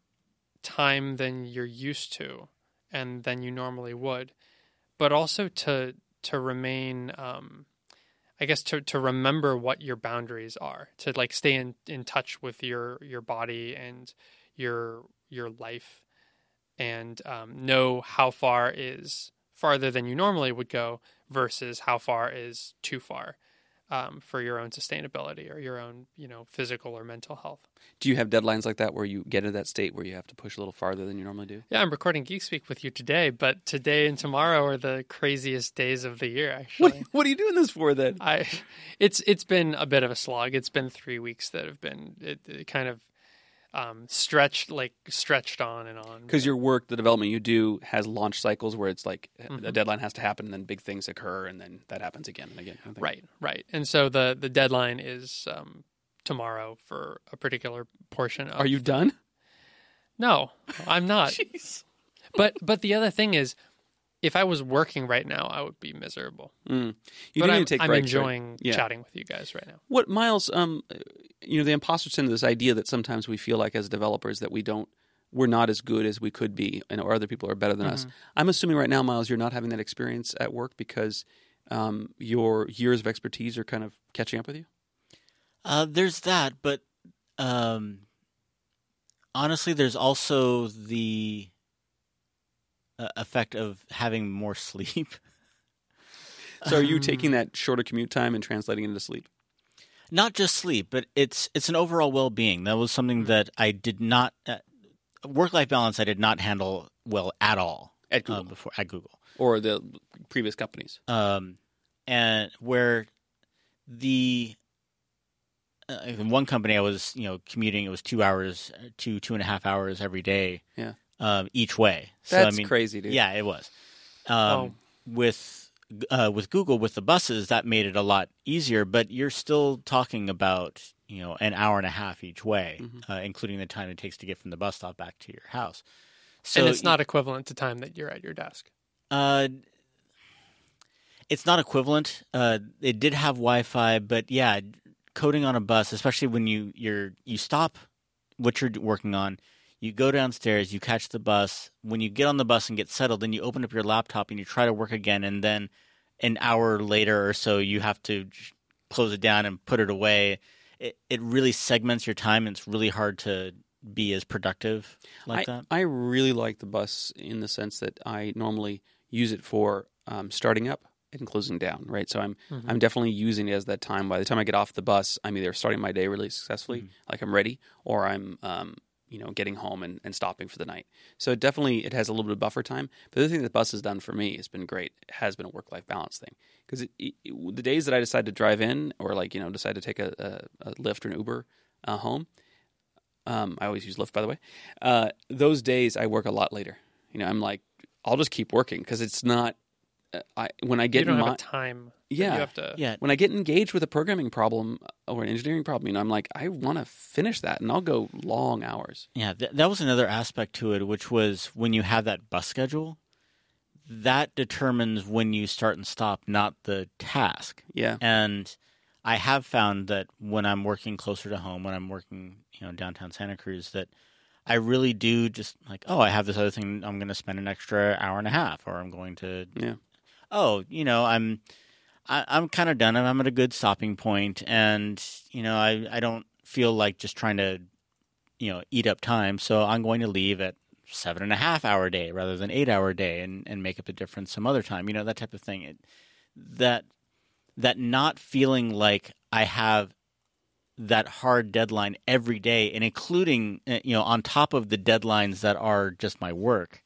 time than you're used to and than you normally would, but also to to remain um I guess to to remember what your boundaries are, to like stay in in touch with your your body and your your life, and um, know how far is farther than you normally would go versus how far is too far um, for your own sustainability or your own, you know, physical or mental health.
Do you have deadlines like that where you get into that state where you have to push a little farther than you normally do?
Yeah, I'm recording Geek Speak with you today, but today and tomorrow are the craziest days of the year, actually.
What, what are you doing this for then?
I, it's it's been a bit of a slog. It's been three weeks that have been it, it kind of um, stretched, like stretched on and on.
Because your work, the development you do, has launch cycles where it's like
Mm-hmm.
a deadline has to happen, and then big things occur, and then that happens again and again. kind of thing.
Right, right. And so the the deadline is um, tomorrow for a particular portion. Of
Are you done?
No, I'm not.
Jeez.
But but the other thing is, if I was working right now, I would be miserable.
Mm. You
but
do
I'm,
need to take
I'm
breaks, right?
enjoying
Yeah.
chatting with you guys right now.
What, Miles? Um, you know, the imposter syndrome. This idea that sometimes we feel like as developers that we don't, we're not as good as we could be, and or other people are better than us. I'm assuming right now, Miles, you're not having that experience at work because um, your years of expertise are kind of catching up with you.
Uh, there's that, but um, honestly, there's also the uh, effect of having more sleep.
So, are you taking that shorter commute time and translating it into sleep?
Not just sleep, but it's it's an overall well-being. That was something that I did not uh, work-life balance. I did not handle well at all
At Google.
uh, before at Google.
Or the previous companies?
Um, and where the uh, in one company I was, you know, commuting. It was two hours, two two and a half hours every day,
Yeah,
um, each way. So
that's
I mean,
crazy, dude.
yeah, it was. Um,
Oh.
With uh, with Google, with the buses, that made it a lot easier. But you're still talking about, you know, an hour and a half each way,
Mm-hmm.
uh, including the time it takes to get from the bus stop back to your house. So
And it's not equivalent to time that you're at your desk.
Uh, it's not equivalent. Uh, it did have Wi-Fi, but yeah, coding on a bus, especially when you you're you stop what you're working on, you go downstairs, you catch the bus. When you get on the bus and get settled, then you open up your laptop and you try to work again, and then an hour later or so, you have to close it down and put it away. It it really segments your time, and it's really hard to be as productive like
I,
that.
I really like the bus in the sense that I normally use it for um, starting up and closing down, right? So I'm
Mm-hmm.
I'm definitely using it as that time. By the time I get off the bus, I'm either starting my day really successfully,
Mm-hmm.
like I'm ready, or I'm um, you know getting home and, and stopping for the night. So it definitely it has a little bit of buffer time. But the other thing the bus has done for me has been great. It has been a work life balance thing because it, it, it- the days that I decide to drive in or like you know decide to take a, a, a Lyft or an Uber uh, home. Um, I always use Lyft, by the way. Uh, those days I work a lot later. You know, I'm like, I'll just keep working because it's not I when I get
you don't
in
have
my,
a time. that
Yeah.
you have to.
Yeah.
when I get engaged with a programming problem or an engineering problem, you know, I'm like, I want to finish that, and I'll go long hours.
Yeah, th- that was another aspect to it, which was when you have that bus schedule, that determines when you start and stop, not the task.
Yeah.
And I have found that when I'm working closer to home, when I'm working, you know, downtown Santa Cruz, that I really do just like, oh, I have this other thing. I'm going to spend an extra hour and a half, or I'm going to,
Yeah.
oh, you know, I'm, I, I'm kind of done. I'm at a good stopping point, and you know, I, I don't feel like just trying to, you know, eat up time. So I'm going to leave at seven and a half hour day rather than eight hour day, and, and make up a difference some other time. You know, that type of thing. It, that that not feeling like I have that hard deadline every day, and including, you know, on top of the deadlines that are just my work,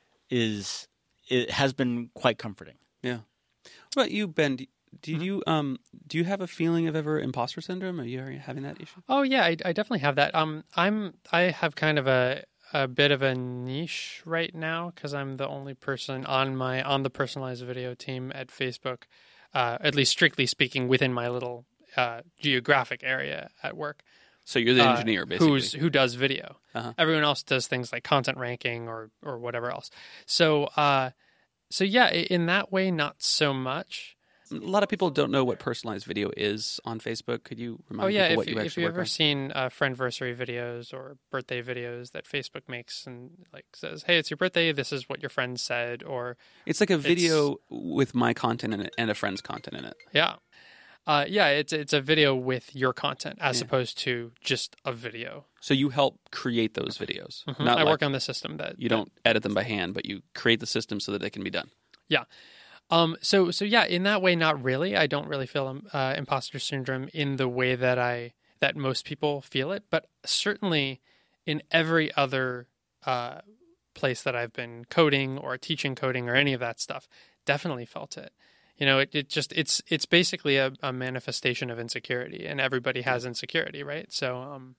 is it has been quite comforting.
Yeah. What about you, Ben? Do, do
Mm-hmm.
you um do you have a feeling of ever imposter syndrome? Are you ever having that issue?
Oh yeah, I, I definitely have that. Um, I'm I have kind of a a bit of a niche right now because I'm the only person on my on the personalized video team at Facebook, uh, at least strictly speaking, within my little uh, geographic area at work.
So you're the
uh,
engineer, basically.
who's who does video.
Uh-huh.
Everyone else does things like content ranking or or whatever else. So uh, so yeah, i- in that way, not so much.
A lot of people don't know what personalized video is on Facebook. Could you remind
Oh yeah,
people
if,
what you
if
actually
you've
work
ever
on?
seen uh, friendversary videos or birthday videos that Facebook makes and like says, "Hey, it's your birthday. This is what your friend said," or
It's like a video with my content in it and a friend's content in it.
yeah, uh, yeah, it's it's a video with your content as
Yeah.
opposed to just a video.
So you help create those videos.
Mhm.
Not
I
like
work on the system that
you don't edit them by hand, but you create the system so that they can be done.
Yeah. Um, so, so yeah, in that way, not really. I don't really feel um, uh, imposter syndrome in the way that I that most people feel it, but certainly in every other uh, place that I've been coding or teaching coding or any of that stuff, definitely felt it. You know, it, it just it's it's basically a, a manifestation of insecurity, and everybody has insecurity, right? So, um,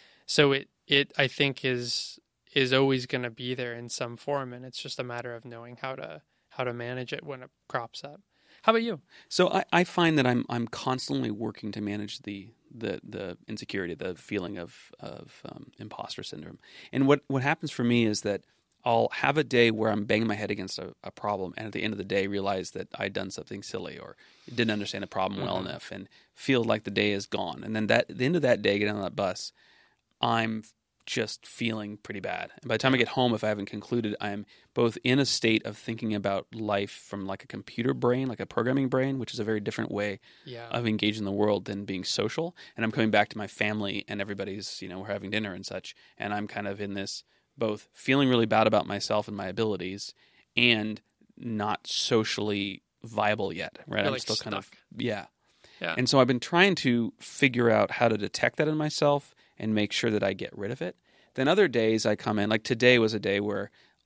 so it it I think is is always going to be there in some form, and it's just a matter of knowing how to. how to manage it when it crops up. How about you?
So I, I find that I'm I'm constantly working to manage the the, the insecurity, the feeling of of um, imposter syndrome. And what, what happens for me is that I'll have a day where I'm banging my head against a, a problem, and at the end of the day realize that I'd done something silly or didn't understand the problem well
Mhm.
enough, and feel like the day is gone. And then that at the end of that day, getting on that bus, I'm just feeling pretty bad. And by the time I get home, if I haven't concluded, I'm both in a state of thinking about life from like a computer brain, like a programming brain, which is a very different way
Yeah.
of engaging the world than being social. And I'm coming back to my family, and everybody's, you know, we're having dinner and such. And I'm kind of in this both feeling really bad about myself and my abilities, and not socially viable yet, right?
You're,
I'm
like,
still kind of,
stuck.
yeah.
Yeah.
And so I've been trying to figure out how to detect that in myself and make sure that I get rid of it. Then other days I come in, like today was a day where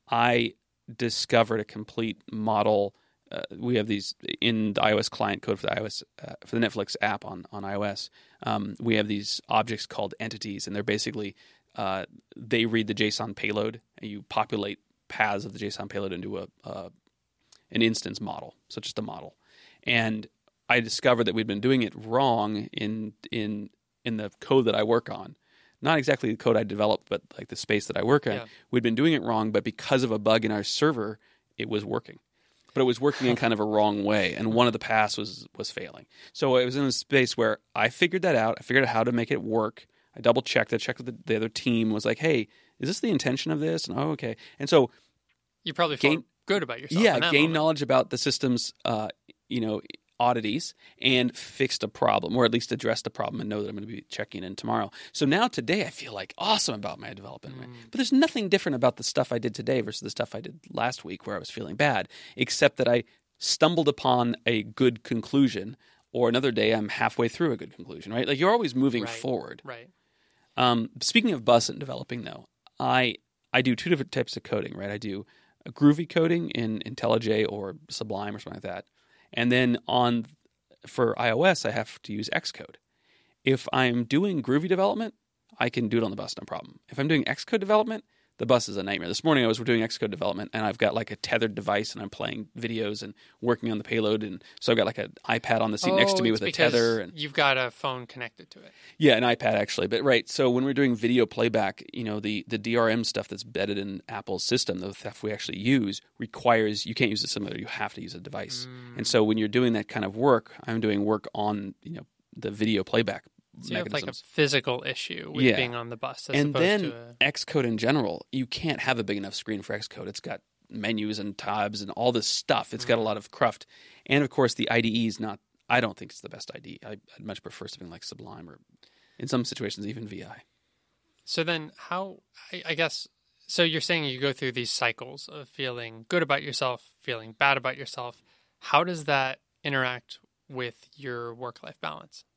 I discovered a complete model. Uh, we have these in the iOS client code for the iOS uh, for the Netflix app on on iOS. Um, we have these objects called entities, and they're basically uh, they read the JSON payload, and you populate paths of the JSON payload into a uh, an instance model, so just a model. And I discovered that we'd been doing it wrong in in in the code that I work on. Not exactly the code I developed, but like the space that I work in.
Yeah.
We'd been doing it wrong, but because of a bug in our server, it was working. But it was working in kind of a wrong way, and one of the paths was was failing. So it was in a space where I figured that out. I figured out how to make it work. I double checked. I checked with the, the other team. Was like, hey, is this the intention of this? And oh, okay. And so
You probably feel
gain-
good about yourself.
yeah,
in that
gain
moment.
knowledge about the system's, uh, you know, oddities, and fixed a problem, or at least addressed a problem, and know that I'm going to be checking in tomorrow. So now today I feel like awesome about my development.
Mm.
But there's nothing different about the stuff I did today versus the stuff I did last week where I was feeling bad, except that I stumbled upon a good conclusion, or another day I'm halfway through a good conclusion, right? Like you're always moving
Right.
forward.
Right.
Um, speaking of bus and developing, though, I I do two different types of coding, right? I do a Groovy coding in IntelliJ or Sublime or something like that, and then on for iOS, I have to use Xcode. If I'm doing Groovy development, I can do it on the bus, no problem. If I'm doing Xcode development, the bus is a nightmare. This morning I was doing Xcode development, and I've got like a tethered device, and I'm playing videos and working on the payload, and so I've got like an iPad on the seat
oh,
next to me
it's
with a
because
tether. And
you've got a phone connected to it.
yeah, an iPad actually. But right, so when we're doing video playback, you know, the the D R M stuff that's embedded in Apple's system, the stuff we actually use requires you can't use a simulator. You have to use a device. Mm. And so when you're doing that kind of work, I'm doing work on you know the video playback.
So you have like a physical issue with
yeah.
being on the bus. As
and
opposed
then
to a...
Xcode in general, you can't have a big enough screen for Xcode. It's got menus and tabs and all this stuff. It's mm. got a lot of cruft. And of course, the I D E is not, I don't think it's the best I D E. I, I'd much prefer something like Sublime or in some situations, even V I.
So then how, I, I guess, so you're saying you go through these cycles of feeling good about yourself, feeling bad about yourself. How does that interact with your work-life balance?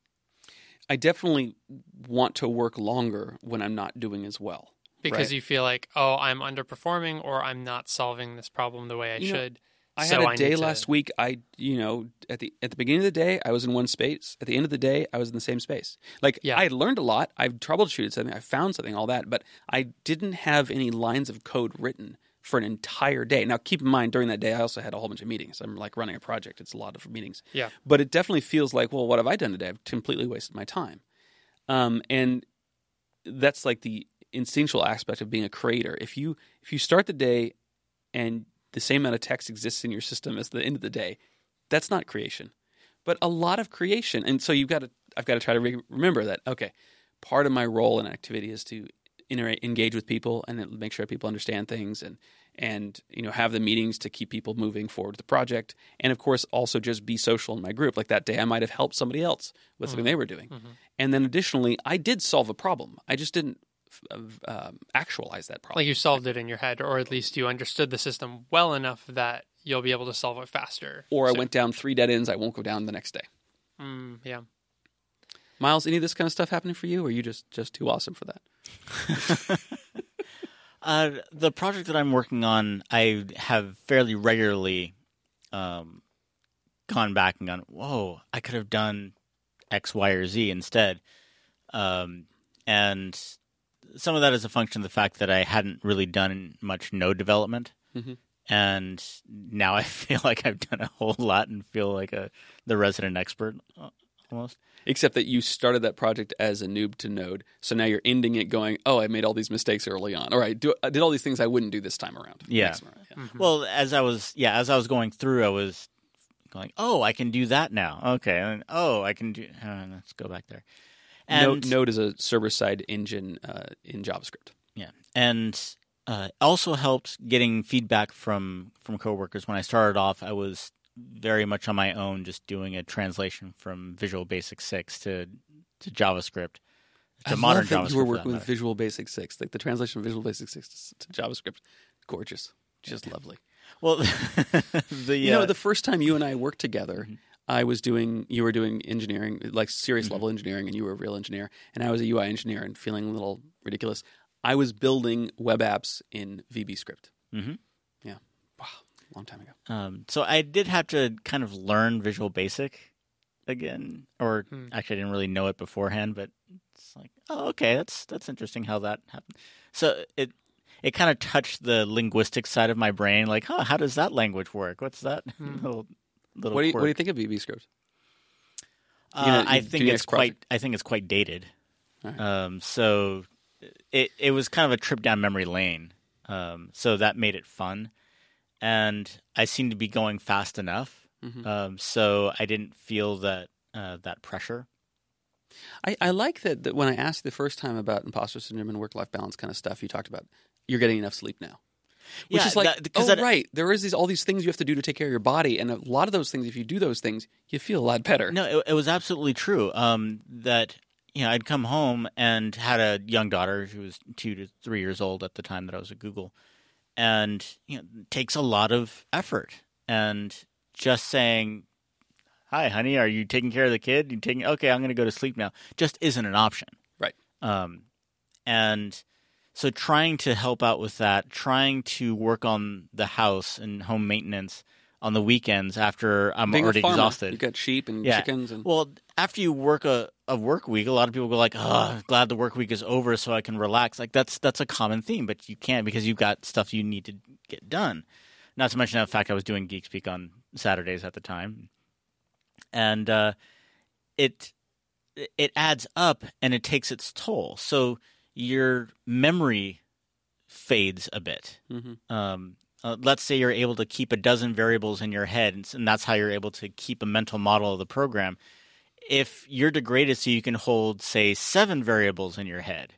I definitely want to work longer when I'm not doing as well.
Because
right?
you feel like, oh, I'm underperforming or I'm not solving this problem the way I
you
should.
Know, I
so
had a
I
day
need
last
to...
week. I, you know, at the at the beginning of the day, I was in one space. At the end of the day, I was in the same space. Like,
yeah.
I had learned a lot. I've troubleshooted something. I found something, all that. But I didn't have any lines of code written for an entire day. Now, keep in mind, during that day, I also had a whole bunch of meetings. I'm like running a project. It's a lot of meetings.
Yeah.
But it definitely feels like, well, what have I done today? I've completely wasted my time. Um, and that's like the instinctual aspect of being a creator. If you if you start the day and the same amount of text exists in your system as the end of the day, that's not creation. But a lot of creation, and so you've got to I've got to try to re- remember that. Okay, part of my role and activity is to inter- engage with people and make sure people understand things and and you know have the meetings to keep people moving forward with the project, and of course also just be social in my group. Like that day, I might have helped somebody else with something mm-hmm. they were doing, mm-hmm. and then additionally, I did solve a problem. I just didn't um, actualize that problem.
Like you solved it in your head, or at least you understood the system well enough that you'll be able to solve it faster.
Or
so.
I went down three dead ends. I won't go down the next day.
Mm, yeah.
Miles, any of this kind of stuff happening for you, or are you just just too awesome for that?
Uh, the project that I'm working on, I have fairly regularly um, gone back and gone, whoa, I could have done X, Y, or Z instead. Um, and some of that is a function of the fact that I hadn't really done much node development. Mm-hmm. And now I feel like I've done a whole lot and feel like a the resident expert almost.
Except that you started that project as a noob to Node, so now you're ending it going, oh, I made all these mistakes early on. All right, do, I did all these things I wouldn't do this time around.
Yeah.
Next time around. yeah.
Mm-hmm. Well, as I was, yeah, as I was going through, I was going, oh, I can do that now. Okay, and oh, I can do. Uh, let's go back there. And
Node, Node is a server-side engine uh, in JavaScript.
Yeah, and uh, also helped getting feedback from from coworkers. When I started off, I was very much on my own, just doing a translation from Visual Basic six to to JavaScript. To
I
modern
love that
JavaScript
you were working with
matter.
Visual Basic six, like the translation of Visual Basic six to JavaScript. Gorgeous, just yeah. lovely.
Well, the
you know,
uh,
the first time you and I worked together, mm-hmm. I was doing, you were doing engineering, like serious mm-hmm. level engineering, and you were a real engineer, and I was a U I engineer and feeling a little ridiculous. I was building web apps in V B Script.
Mm-hmm.
Yeah, wow. Long time ago.
Um, so I did have to kind of learn Visual Basic again, or hmm. actually I didn't really know it beforehand, but it's like, oh, okay, that's that's interesting how that happened. So it it kind of touched the linguistic side of my brain, like, huh, how does that language work? What's that hmm. little little?
What do you
quirk?
What do you think of V B Script?
Uh, you know, I think it's quite. Project? I think it's quite dated. Right. Um, so it it was kind of a trip down memory lane. Um, so that made it fun. And I seemed to be going fast enough, mm-hmm. um, so I didn't feel that uh, that pressure.
I, I like that, that when I asked you the first time about imposter syndrome and work-life balance kind of stuff, you talked about you're getting enough sleep now. Which
yeah,
is like,
that,
oh,
that,
right, there is these, all these things you have to do to take care of your body, and a lot of those things, if you do those things, you feel a lot better.
No, it, it was absolutely true. Um, that you know, I'd come home and had a young daughter. She was two to three years old at the time that I was at Google. And you know, it takes a lot of effort. And just saying, "Hi, honey, are you taking care of the kid? You taking? Okay, I'm going to go to sleep now." Just isn't an option,
right?
Um, and so trying to help out with that, trying to work on the house and home maintenance, on the weekends after I'm
Being
already
a farmer,
exhausted.
You've got sheep and
Yeah.
chickens. And
Well, after you work a, a work week, a lot of people go like, "Oh, glad the work week is over, so I can relax." Like that's that's a common theme, but you can't because you've got stuff you need to get done. Not to mention the fact I was doing Geek Speak on Saturdays at the time, and uh, it it adds up and it takes its toll. So your memory fades a bit.
Mhm.
Um, uh, let's say you're able to keep a dozen variables in your head, and, and that's how you're able to keep a mental model of the program. If you're degraded so you can hold, say, seven variables in your head,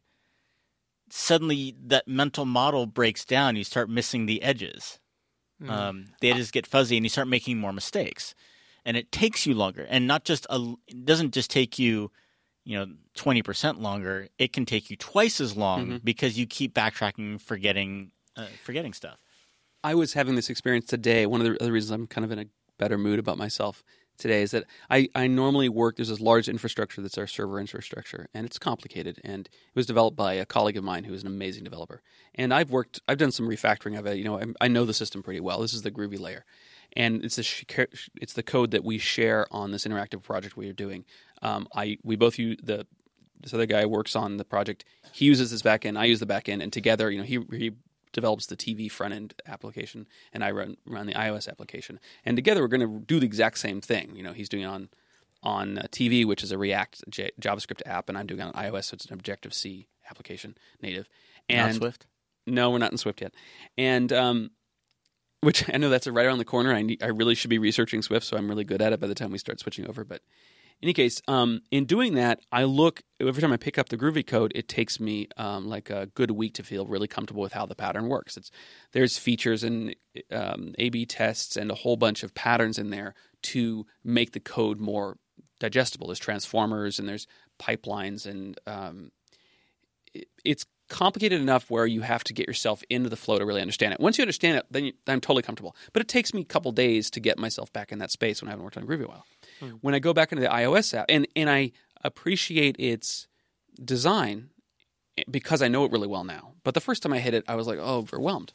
suddenly that mental model breaks down. You start missing the edges.
Mm.
Um, the edges get fuzzy, and you start making more mistakes. And it takes you longer. And not just a, it doesn't just take you, you know, twenty percent longer. It can take you twice as long
Mhm.
because you keep backtracking, forgetting, uh, forgetting stuff.
I was having this experience today. One of the other reasons I'm kind of in a better mood about myself today is that I, I normally work, there's this large infrastructure that's our server infrastructure, and it's complicated. And it was developed by a colleague of mine who is an amazing developer. And I've worked, I've done some refactoring of it. You know, I, I know the system pretty well. This is the Groovy layer. And it's the it's the code that we share on this interactive project we are doing. Um, I we both use the this other guy works on the project. He uses this backend. I use the backend, and together, you know, he he develops the T V front end application, and I run run the iOS application. And together, we're going to do the exact same thing. You know, he's doing it on on uh, T V, which is a React J- JavaScript app, and I'm doing it on iOS, so it's an Objective C application, native. And
Not Swift?
No, we're not in Swift yet. And um, which I know that's right around the corner. I need, I really should be researching Swift, so I'm really good at it by the time we start switching over. But in any case, um, in doing that, I look every time I pick up the Groovy code, it takes me um, like a good week to feel really comfortable with how the pattern works. It's there's features and um, A B tests and a whole bunch of patterns in there to make the code more digestible. There's transformers and there's pipelines, and um, it, it's complicated enough where you have to get yourself into the flow to really understand it. Once you understand it, then, you, then I'm totally comfortable. But it takes me a couple days to get myself back in that space when I haven't worked on Groovy a while. Hmm. When I go back into the iOS app, and, and I appreciate its design because I know it really well now. But the first time I hit it, I was like, oh, overwhelmed.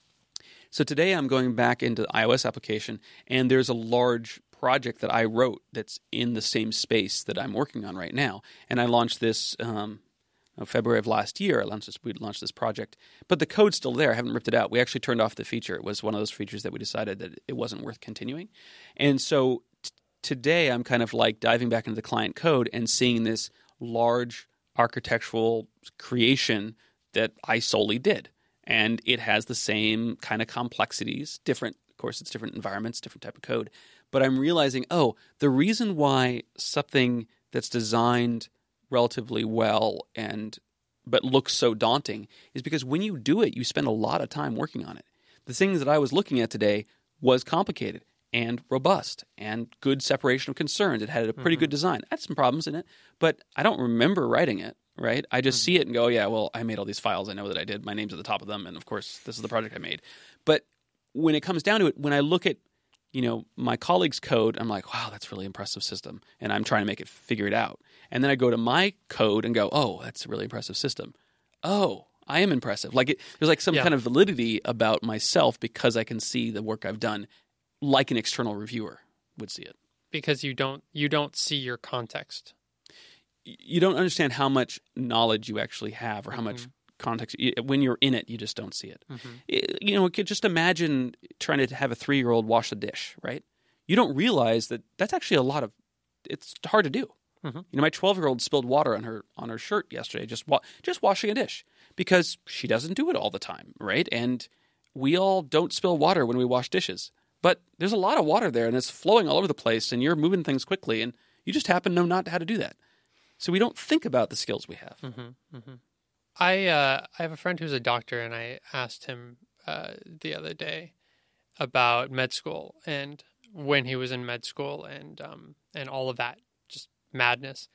So today I'm going back into the iOS application, and there's a large project that I wrote that's in the same space that I'm working on right now. And I launched this um, February of last year. I launched this, we launched this project. But the code's still there. I haven't ripped it out. We actually turned off the feature. It was one of those features that we decided that it wasn't worth continuing. And so t- today I'm kind of like diving back into the client code and seeing this large architectural creation that I solely did. And it has the same kind of complexities, different, of course, it's different environments, different type of code. But I'm realizing, oh, the reason why something that's designed relatively well and but looks so daunting is because when you do it, you spend a lot of time working on it. The things that I was looking at today was complicated and robust and good separation of concerns. It had a pretty mm-hmm. good design. It had some problems in it, but I don't remember writing it, right? I just mm-hmm. see it and go, yeah, well, I made all these files. I know that I did. My name's at the top of them, and of course, this is the project I made. But when it comes down to it, when I look at you know, my colleague's code, I'm like, wow, that's a really impressive system. And I'm trying to make it figure it out. And then I go to my code and go, oh, that's a really impressive system. Oh, I am impressive. Like it, there's like some yeah. kind of validity about myself because I can see the work I've done like an external reviewer would see it.
Because you don't you don't see your context.
You don't understand how much knowledge you actually have or how mm-hmm. much context. When you're in it, you just don't see it. Mm-hmm. it you know, just imagine trying to have a three-year-old wash a dish, right? You don't realize that that's actually a lot of – it's hard to do. Mm-hmm. You know, my twelve-year-old spilled water on her on her shirt yesterday just wa- just washing a dish because she doesn't do it all the time, right? And we all don't spill water when we wash dishes. But there's a lot of water there, and it's flowing all over the place, and you're moving things quickly, and you just happen to know not how to do that. So we don't think about the skills we have.
Mm-hmm. Mm-hmm. I uh, I have a friend who's a doctor, and I asked him uh, the other day about med school and when he was in med school and um, and all of that just madness.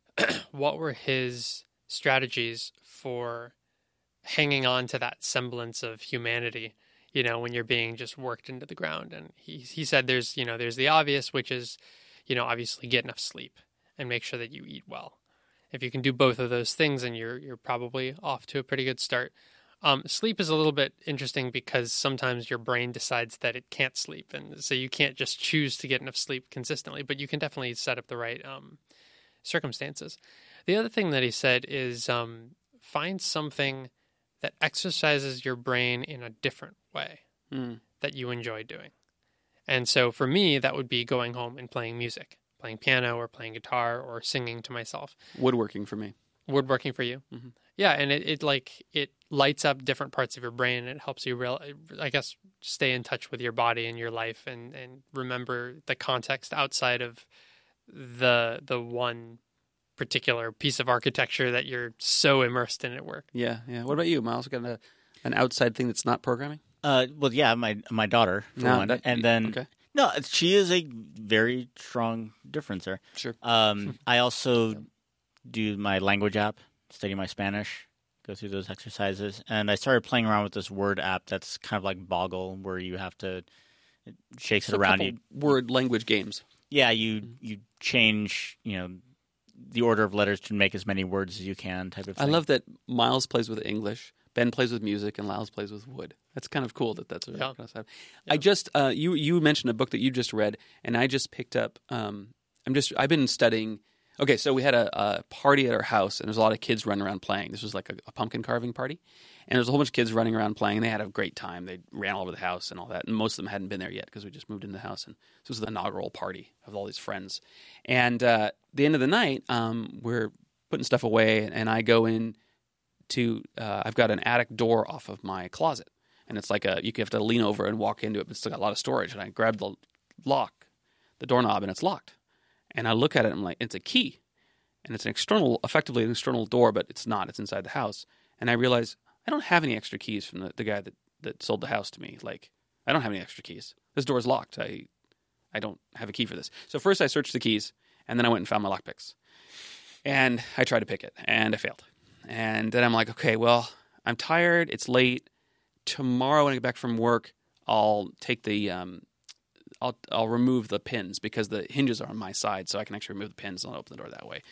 What were his strategies for hanging on to that semblance of humanity? You know, when you're being just worked into the ground. And he he said there's you know there's the obvious, which is you know obviously get enough sleep and make sure that you eat well. If you can do both of those things, then you're you're probably off to a pretty good start. Um, sleep is a little bit interesting because sometimes your brain decides that it can't sleep, and so you can't just choose to get enough sleep consistently. But you can definitely set up the right um, circumstances. The other thing that he said is um, find something that exercises your brain in a different way
Mm.
that you enjoy doing. And so for me, that would be going home and playing music, playing piano or playing guitar or singing to myself.
Woodworking for me.
Woodworking for you.
Mhm.
Yeah. And it, it like, it lights up different parts of your brain. And it helps you real, I guess, stay in touch with your body and your life and, and remember the context outside of the, the one particular piece of architecture that you're so immersed in at work.
Yeah, yeah. What about you, Miles? Got a, an outside thing that's not programming?
Uh, well, yeah, my my daughter for
No,
one,
that-
and then
okay.
no, she is a very strong differencer.
Sure.
Um, I also do my language app, study my Spanish, go through those exercises, and I started playing around with this word app that's kind of like Boggle, where you have to it shakes
So
it
a
around
couple
you.
word language games.
Yeah, you you change you know the order of letters to make as many words as you can, type of
I
thing.
love that Miles plays with English, Ben plays with music, and Lyles plays with wood. That's kind of cool that that's a
Yeah.
kind of side. I just uh, you you mentioned a book that you just read, and I just picked up. Um, I'm just I've been studying. Okay, so we had a, a party at our house, and there's a lot of kids running around playing. This was like a, a pumpkin carving party, and there's a whole bunch of kids running around playing. And they had a great time. They ran all over the house and all that. And most of them hadn't been there yet because we just moved into the house. And this was the inaugural party of all these friends. And uh, the end of the night, um, we're putting stuff away, and I go in to. Uh, I've got an attic door off of my closet, and it's like a you have to lean over and walk into it, but it's still got a lot of storage. And I grab the lock, the doorknob, and it's locked. And I look at it, and I'm like, it's a key. And it's an external, effectively an external door, but it's not. It's inside the house. And I realize I don't have any extra keys from the, the guy that, that sold the house to me. Like, I don't have any extra keys. This door is locked. I I don't have a key for this. So first I searched the keys, and then I went and found my lockpicks. And I tried to pick it, and I failed. And then I'm like, okay, well, I'm tired. It's late. Tomorrow when I get back from work, I'll take the... Um, I'll I'll remove the pins because the hinges are on my side, so I can actually remove the pins and I'll open the door that way.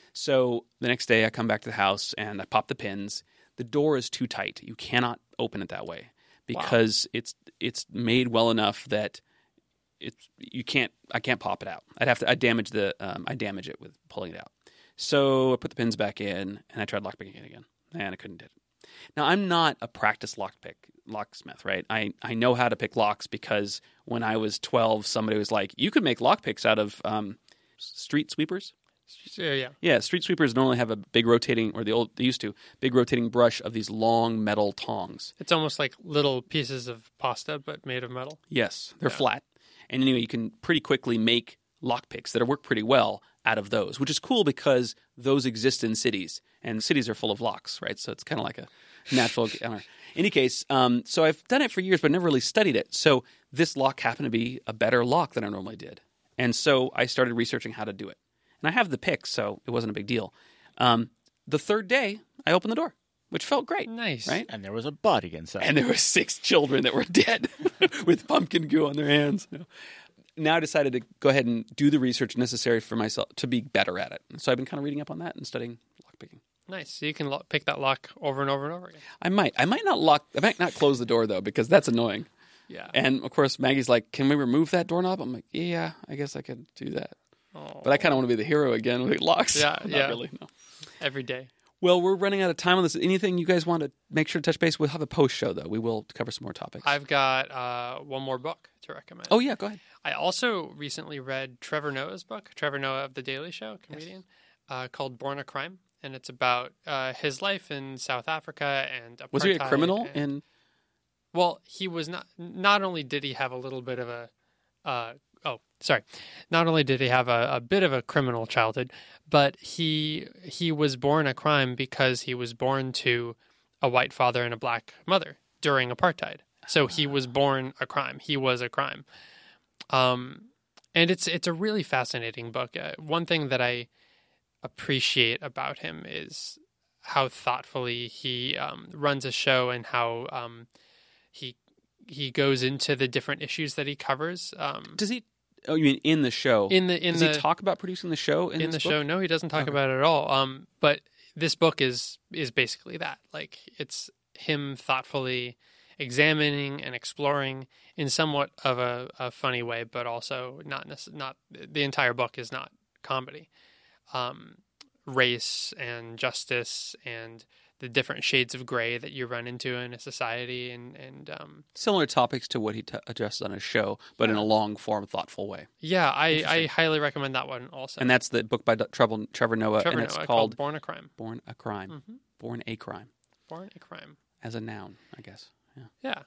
So the next day I come back to the house and I pop the pins. The door is too tight. You cannot open it that way because wow. it's it's made well enough that it's you can't I can't pop it out. I'd have to I damage the um, I damage it with pulling it out. So I put the pins back in and I tried lockpicking it again and I couldn't do it. Now, I'm not a practiced lockpick locksmith, right? I, I know how to pick locks because when I was twelve, somebody was like, you could make lockpicks out of um, street sweepers.
Yeah, yeah.
Yeah, street sweepers normally have a big rotating, or the old they used to, big rotating brush of these long metal tongs.
It's almost like little pieces of pasta, but made of metal.
Yes, they're
Yeah.
flat. And anyway, you can pretty quickly make lockpicks that work pretty well out of those, which is cool because those exist in cities, and cities are full of locks, right? So it's kind of like a natural. In any case, um, so I've done it for years, but never really studied it. So this lock happened to be a better lock than I normally did, and so I started researching how to do it. And I have the picks, so it wasn't a big deal. Um, the third day, I opened the door, which felt great.
Nice.
Right?
And there was a body inside.
And there were six children that were dead with pumpkin goo on their hands. Now I decided to go ahead and do the research necessary for myself to be better at it. So I've been kind of reading up on that and studying lockpicking.
Nice. So you can lo- pick that lock over and over and over again.
I might. I might not lock. I might not close the door though because that's annoying.
Yeah.
And of course, Maggie's like, "Can we remove that doorknob?" I'm like, "Yeah, I guess I could do that."
Oh.
But I kind of want to be the hero again with locks.
Yeah,
Not
yeah.
really. No.
Every day.
Well, we're running out of time on this. Anything you guys want to make sure to touch base? We'll have a post show though. We will cover some more topics.
I've got uh, one more book to recommend.
Oh yeah, go ahead.
I also recently read Trevor Noah's book, Trevor Noah of The Daily Show, comedian, uh, called Born a Crime. And it's about uh, his life in South Africa and apartheid.
Was he a criminal?
and-
And
Well, he was not. Not only did he have a little bit of a, uh, oh, sorry, not only did he have a, a bit of a criminal childhood, but he he was born a crime because he was born to a white father and a black mother during apartheid. So he was born a crime. He was a crime. Um, and it's it's a really fascinating book. Uh, one thing that I appreciate about him is how thoughtfully he um, runs a show and how um, he he goes into the different issues that he covers. Um,
does he? Oh, you mean in the show?
in the in
does
the
he talk about producing the show in,
in the
this
show,
book?
no, he doesn't talk
Okay.
about it at all. Um, but this book is is basically that. Like it's him thoughtfully examining and exploring in somewhat of a, a funny way, but also not necess- not the entire book is not comedy. Um, race and justice and the different shades of gray that you run into in a society, and and um,
Similar topics to what he t- addresses on his show, but in a long form, thoughtful way.
yeah, I, I highly recommend that one also.
And that's the book by D- Trevor, Trevor Noah,
Trevor
and it's
Noah,
called
Born a Crime.
Born a Crime.
Mm-hmm.
Born a Crime.
Born a Crime.
As a noun, I guess. Yeah.
Yeah.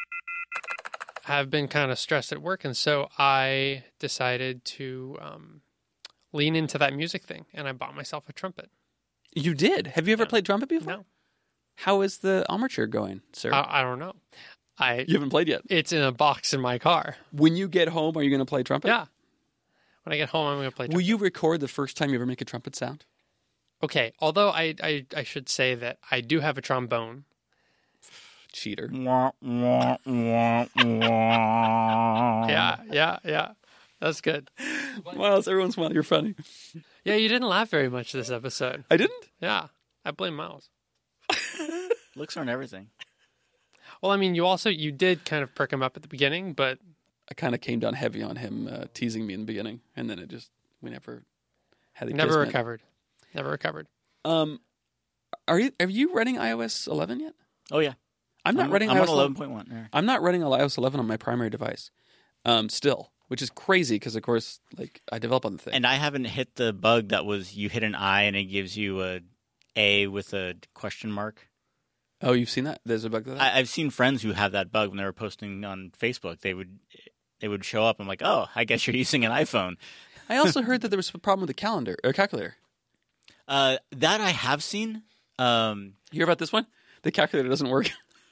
I've been kind of stressed at work, and so I decided to um, lean into that music thing, and I bought myself a trumpet.
You did? Have you ever
Yeah.
played trumpet before?
No,
How is the armature going, sir?
I, I don't know. I
you haven't played yet.
It's in a box in my car.
When you get home, are you going to play trumpet?
Yeah. When I get home, I'm going to play trumpet.
Will you record the first time you ever make a trumpet sound?
Okay, although I, I, I should say that I do have a trombone.
Cheater.
Wah, wah, wah, wah.
Yeah, yeah, yeah. That's good.
Miles, every once in a while, you're funny.
Yeah, you didn't laugh very much this episode.
I didn't?
Yeah, I blame Miles.
Looks aren't everything.
Well, I mean, you also, you did kind of perk him up at the beginning, but
I kind of came down heavy on him uh, teasing me in the beginning, and then it just, we never had a
never
kismet.
recovered. Never recovered.
Um, are you, are you running iOS eleven yet?
Oh yeah,
I'm not
I'm,
running
I'm
iOS
on eleven point one. Yeah.
I'm not running iOS eleven on my primary device, um, still, which is crazy because, of course, like I develop on the thing.
And I haven't hit the bug that was you hit an I and it gives you a A with a question mark.
Oh, you've seen that? There's a bug to that?
I, I've seen friends who have that bug when they were posting on Facebook. They would they would show up. I'm like, oh, I guess you're using an iPhone.
I also heard that there was a problem with the calendar or calculator.
Uh, that I have seen. Um,
You hear about this one? The calculator doesn't work.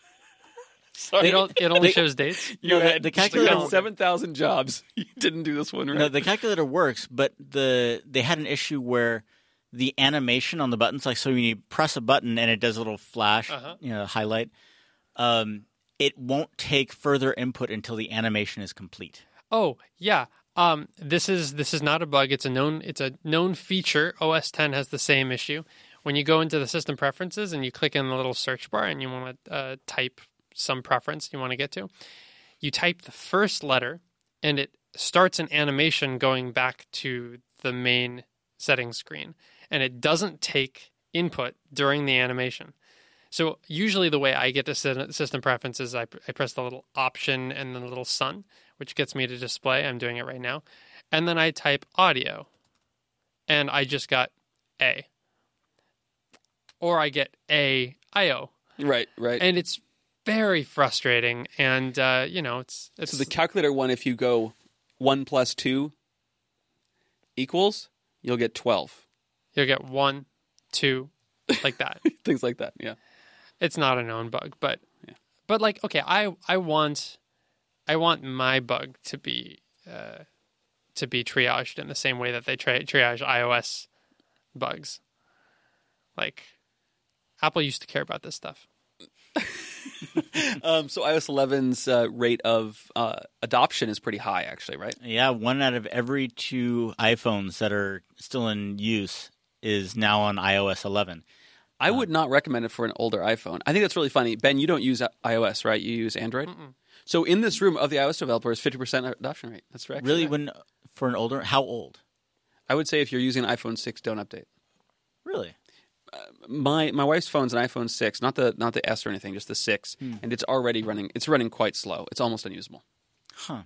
It, don't, it only shows dates?
You
No, the-
had,
the
you
calculator-
had seven thousand jobs. You didn't do this one right.
no, the calculator works, but the they had an issue where the animation on the buttons, like so, when you press a button and it does a little flash,
Uh-huh.
you know, highlight. Um, it won't take further input until the animation is complete.
Oh, yeah. Um, this is this is not a bug. It's a known it's a known feature. O S ten has the same issue. When you go into the system preferences and you click in the little search bar and you want to uh, type some preference you want to get to, you type the first letter and it starts an animation going back to the main settings screen, and it doesn't take input during the animation. So usually the way I get to system preferences, I, I press the little option and then the little sun, which gets me to display. I'm doing it right now. And then I type audio, and I just got A. Or I get A I O.
Right, right.
And it's very frustrating. And, uh, you know, it's... it's
so the calculator one, if you go one plus two equals, you'll get twelve.
You'll get one, two, like that.
Things like that, yeah.
It's not a known bug, but...
Yeah.
But, like, okay, I, I want... I want my bug to be uh, to be triaged in the same way that they tri- triage iOS bugs. Like, Apple used to care about this stuff.
um, so iOS eleven's uh, rate of uh, adoption is pretty high, actually, right?
Yeah, one out of every two iPhones that are still in use is now on iOS eleven.
I would not recommend it for an older iPhone. I think that's really funny. Ben, you don't use iOS, right? You use Android?
Mm-mm.
So in this room of the iOS developers, fifty percent adoption rate. That's right.
Really, when for an older, how old?
I would say if you're using an iPhone six, don't update.
Really?
My my wife's phone's an iPhone six, not the not the S or anything, just the six,
Hmm.
and it's already running. It's running quite slow. It's almost unusable.
Huh.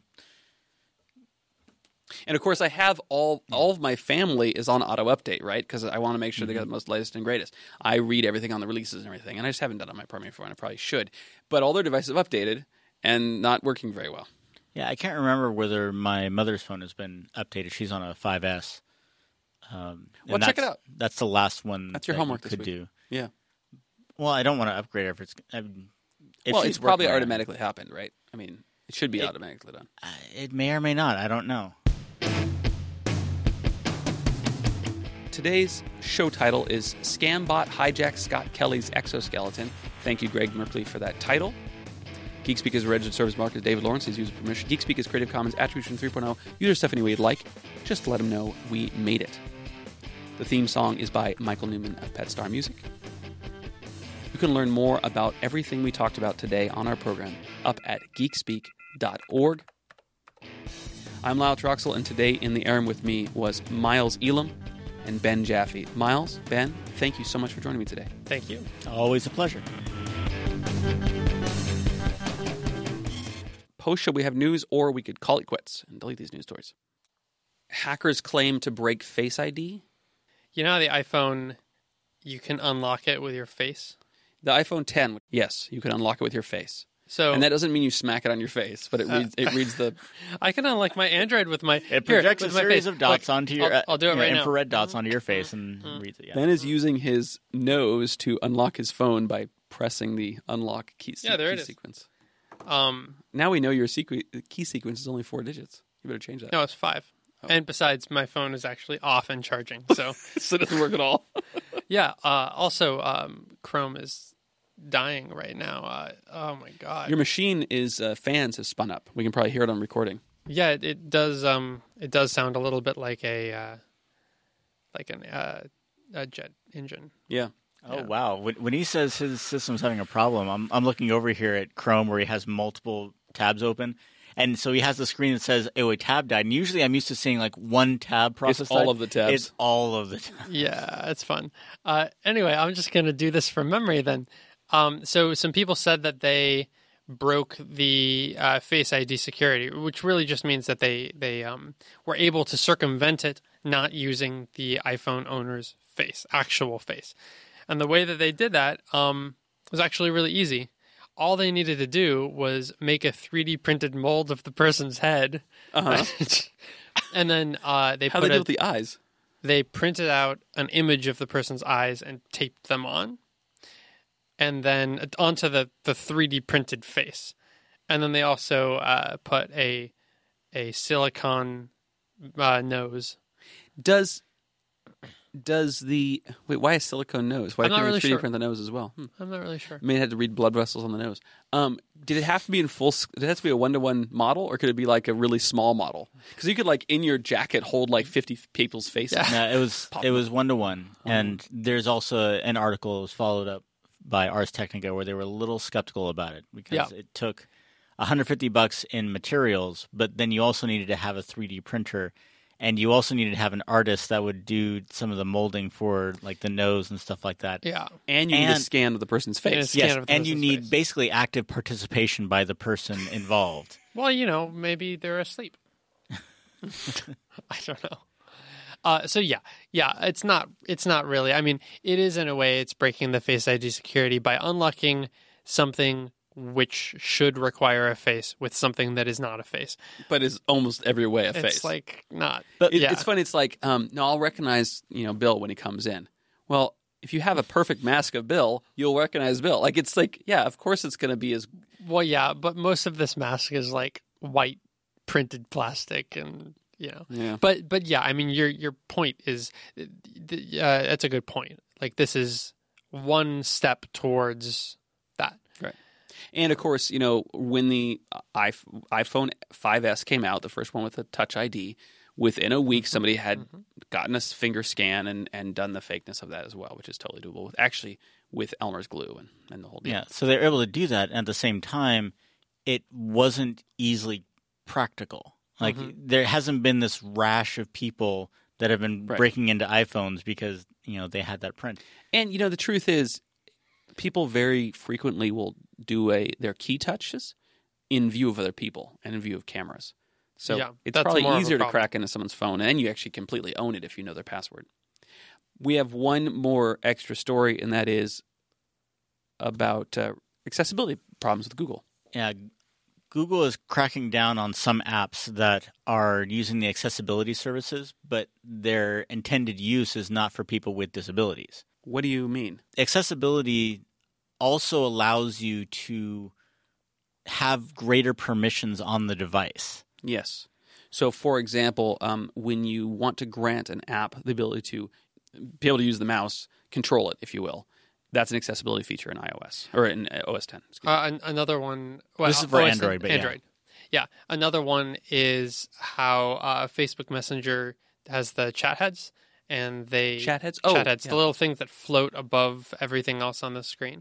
And of course, I have all all of my family is on auto update, right? Because I want to make sure they got the most latest and greatest. I read everything on the releases and everything, and I just haven't done it on my primary phone. I probably should, but all their devices have updated and not working very well.
Yeah, I can't remember whether my mother's phone has been updated. She's on a five S. Um,
Well,
and
check it
that's-
out.
That's the last one.
That's your
that
homework
you
this
could
week.
do.
Yeah.
Well, I don't want to upgrade it if it's. I mean, if
well,
she's
it's probably
working on it.
automatically happened, right? I mean, it should be
It-
automatically done.
Uh, It may or may not. I don't know.
Today's show title is Scambot Hijacked Scott Kelly's Exoskeleton. Thank you, Greg Merkley, for that title. GeekSpeak is a registered service market. David Lawrence is user permission. GeekSpeak is Creative Commons Attribution three point oh. Use our stuff any way you'd like. Just let them know we made it. The theme song is by Michael Newman of Pet Star Music. You can learn more about everything we talked about today on our program up at geekspeak dot org. I'm Lyle Troxel, and today in the Aram with me was Miles Elam and Ben Jaffe. Miles, Ben, thank you so much for joining me today.
Thank you.
Always a pleasure.
Post-show, we have news, or we could call it quits and delete these news stories. Hackers claim to break Face I D.
You know how the iPhone, you can unlock it with your face?
The iPhone ten, yes, you can unlock it with your face.
So,
and that doesn't mean you smack it on your face, but it reads it reads the...
I can unlock my Android with my...
It
here,
projects
with
a
my
series
face.
of dots
Look,
onto your
I'll, I'll do it
you know,
right now.
infrared dots onto your face and mm-hmm. reads it. Yeah.
Ben is using his nose to unlock his phone by pressing the unlock key,
Yeah, there
key
it is.
sequence.
Um,
now we know your sequ- key sequence is only four digits. You better change that.
no, it's five. Oh. And besides, my phone is actually off and charging, so...
so it doesn't work at all.
yeah, uh, also, um, Chrome is dying right now. Uh, oh, my God.
Your machine is... Uh, fans have spun up. We can probably hear it on recording.
Yeah, it, it does um, It does sound a little bit like a... Uh, like an, uh, a jet engine.
Yeah.
Oh,
yeah.
wow. When, when he says his system's having a problem, I'm, I'm looking over here at Chrome where he has multiple tabs open. And so he has the screen that says, oh, a tab died. And usually I'm used to seeing like one tab process
It's all
died.
of the tabs.
It's all of the tabs.
Yeah, it's fun. Uh, anyway, I'm just going to do this from memory then. Um, so some people said that they broke the uh, Face I D security, which really just means that they, they um, were able to circumvent it not using the iPhone owner's face, actual face. And the way that they did that um, was actually really easy. All they needed to do was make a three D printed mold of the person's head.
Uh-huh.
and then uh, they
How
put
they
a,
do with the eyes?
they printed out an image of the person's eyes and taped them on. And then onto the, the three D printed face. And then they also uh, put a a silicone uh, nose.
Does... Does the... Wait, why a silicone nose? Why
I'm not
couldn't
really
they three D
sure.
print the nose as well? Hmm.
I'm not really sure.
I mean, it had to read blood vessels on the nose. Um, did it have to be in full... Did it have to be a one-to-one model, or could it be like a really small model? Because you could, like, in your jacket, hold, like, fifty people's faces.
Yeah.
No, it was it was one to one. And there's also an article that was followed up by Ars Technica where they were a little skeptical about it because
Yeah.
it took one hundred fifty bucks in materials, but then you also needed to have a three D printer. And you also needed to have an artist that would do some of the molding for like the nose and stuff like that.
Yeah.
And you need a
And-
scan of the person's
And
face.
a scan
Yes,
of the
and you
person's
need
face.
basically active participation by the person involved.
Well, you know, maybe they're asleep. I don't know. Uh, so yeah, yeah, it's not. It's not really. I mean, it is in a way. It's breaking the Face I D security by unlocking something which should require a face with something that is not a face.
But is almost every way a
It's
face.
like not.
But it,
yeah.
it's funny. It's like, um, no, I'll recognize, you know, Bill when he comes in. Well, if you have a perfect mask of Bill, you'll recognize Bill. Like, it's like, yeah, of course it's going to be as...
Well, yeah, but most of this mask is like white printed plastic, and you know.
Yeah.
But but yeah, I mean, your your point is, uh, that's a good point. Like, this is one step towards that.
Right. And, of course, you know, when the iPhone five S came out, the first one with the Touch I D, within a week somebody had mm-hmm. gotten a finger scan and, and done the fakeness of that as well, which is totally doable. With actually, with Elmer's glue and, and the whole deal.
Yeah, so they were able to do that, and at the same time, it wasn't easily practical. Like, mm-hmm. there hasn't been this rash of people that have been right. breaking into iPhones because, you know, they had that print.
And, you know, the truth is, people very frequently will do a their key touches in view of other people and in view of cameras. So
yeah,
it's probably easier to crack into someone's phone, and then you actually completely own it if you know their password. We have one more extra story, and that is about uh, accessibility problems with Google.
Yeah, Google is cracking down on some apps that are using the accessibility services, but their intended use is not for people with disabilities.
What do you mean?
Accessibility also allows you to have greater permissions on the device.
Yes. So, for example, um, when you want to grant an app the ability to be able to use the mouse, control it, if you will, that's an accessibility feature in iOS or in O S ten.
Uh, an- another one. Well,
this is for
O S
Android, but
Android. Yeah. yeah. Another one is how uh, Facebook Messenger has the chat heads, and they
chat heads. Oh,
chat heads,
yeah.
the little things that float above everything else on the screen.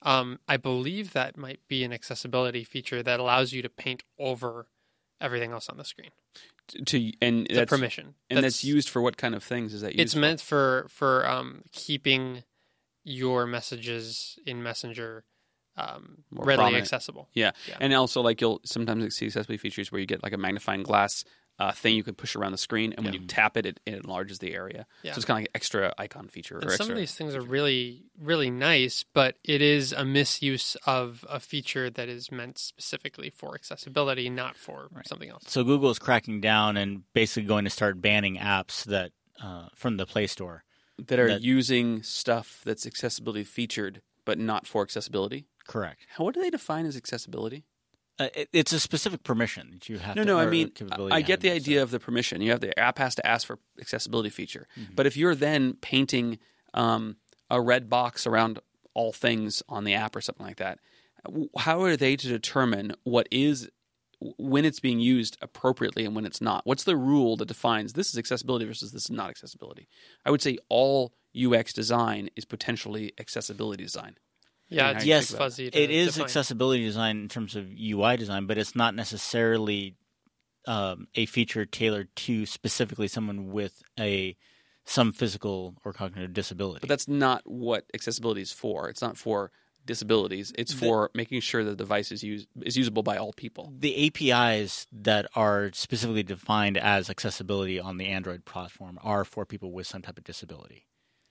Um, I believe that might be an accessibility feature that allows you to paint over everything else on the screen.
To and
It's
that's
a permission.
and that's, that's used for what kind of things is that used
It's
for?
meant for for um, keeping your messages in Messenger um,
More
readily
prominent.
accessible.
Yeah.
Yeah.
And also, like, you'll sometimes see accessibility features where you get like a magnifying glass uh, thing you can push around the screen, and when
Yeah.
you tap it, it, it enlarges the area.
Yeah.
So it's kind of like an extra icon feature.
And
or
some
extra
of these things are
feature.
really, really nice, but it is a misuse of a feature that is meant specifically for accessibility, not for
Right.
something else.
So Google is cracking down and basically going to start banning apps that uh, from the Play Store.
that are
that-
using stuff that's accessibility featured, but not for accessibility.
Correct.
How, what do they define as accessibility?
Uh, it, it's a specific permission that you have
No,
to.
no. I
or
mean,
capability
I
to
get
have
the
it,
idea
so-
of the permission. You have the app has to ask for accessibility feature,
Mm-hmm.
but if you're then painting um, a red box around all things on the app or something like that, w- how are they to determine what is when it's being used appropriately and when it's not? What's the rule that defines this is accessibility versus this is not accessibility? I would say all U X design is potentially accessibility design.
Yeah,
How
it's
you
Yes,
think about
fuzzy. To
It is
define.
accessibility design in terms of U I design, but it's not necessarily um, a feature tailored to specifically someone with a some physical or cognitive disability.
But that's not what accessibility is for. It's not for disabilities. It's
The-
for making sure that the device is use, is usable by all people.
the A P Is that are specifically defined as accessibility on the Android platform are for people with some type of disability.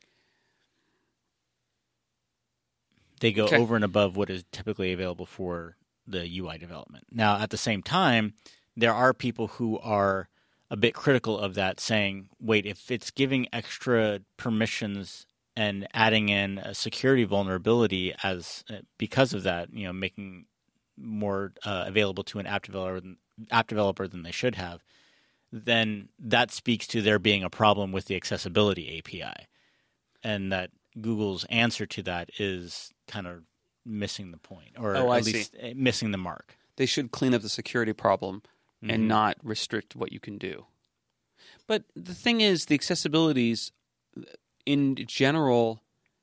They go
Okay.
over and above what is typically available for the U I development. Now, at the same time, there are people who are a bit critical of that, saying, wait, if it's giving extra permissions and adding in a security vulnerability as uh, because of that, you know, making more uh, available to an app developer than, app developer than they should have, then that speaks to there being a problem with the accessibility A P I, and that Google's answer to that is kind of missing the point, or
Oh, I
at
see.
least uh, missing the mark.
They should clean up the security problem
Mhm.
and not restrict what you can do. But the thing is, the accessibilities in general,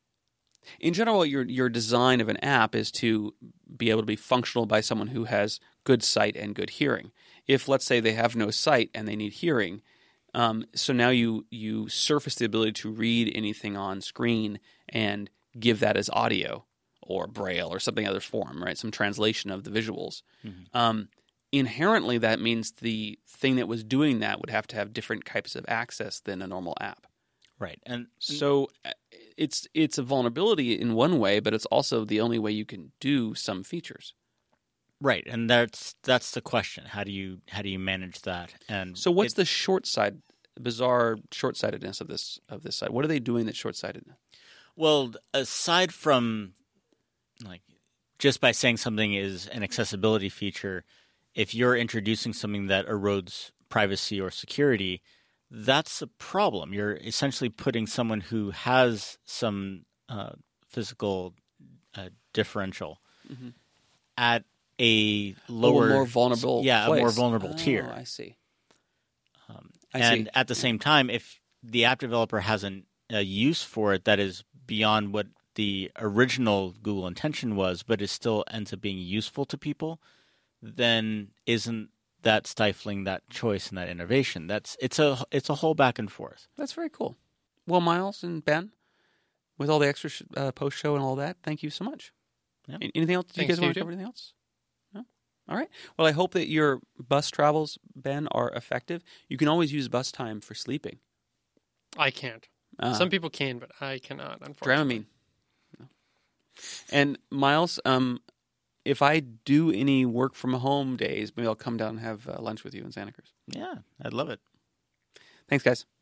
in general, your your design of an app is to be able to be functional by someone who has good sight and good hearing. If, let's say, they have no sight and they need hearing, um, so now you you surface the ability to read anything on screen and give that as audio or braille or something other form, right? Some translation of the visuals.
Mm-hmm.
Um, inherently, that means the thing that was doing that would have to have different types of access than a normal app.
Right, and
So uh, it's it's a vulnerability in one way, but it's also the only way you can do some features.
right, and that's that's the question. How do you how do you manage that? And
So what's
it-
the short side, bizarre short sightedness of this of this side? What are they doing that's short sighted?
well, aside from like just by saying something is an accessibility feature, if you're introducing something that erodes privacy or security, that's a problem. You're essentially putting someone who has some uh, physical uh, differential
Mm-hmm.
at a lower,
more vulnerable,
yeah, a more
place.
vulnerable
Oh,
tier.
I see.
Um,
I
and
see.
at the same time, if the app developer has an, a use for it that is beyond what the original Google intention was, but it still ends up being useful to people, then isn't that stifling that choice and that innovation? That's it's a it's a whole back and forth.
That's very cool. Well, Miles and Ben, with all the extra sh- uh, post show and all that, thank you so much.
Yeah.
A- Anything else? Do you
Thanks
guys
to
want
you
to
too.
cover anything else? No. All right. Well, I hope that your bus travels, Ben, are effective. You can always use bus time for sleeping.
I can't.
Uh,
Some people can, but I cannot, unfortunately.
Dramamine. No. And Miles, um, if I do any work from home days, maybe I'll come down and have uh, lunch with you in Santa Cruz.
Yeah, I'd love it.
Thanks, guys.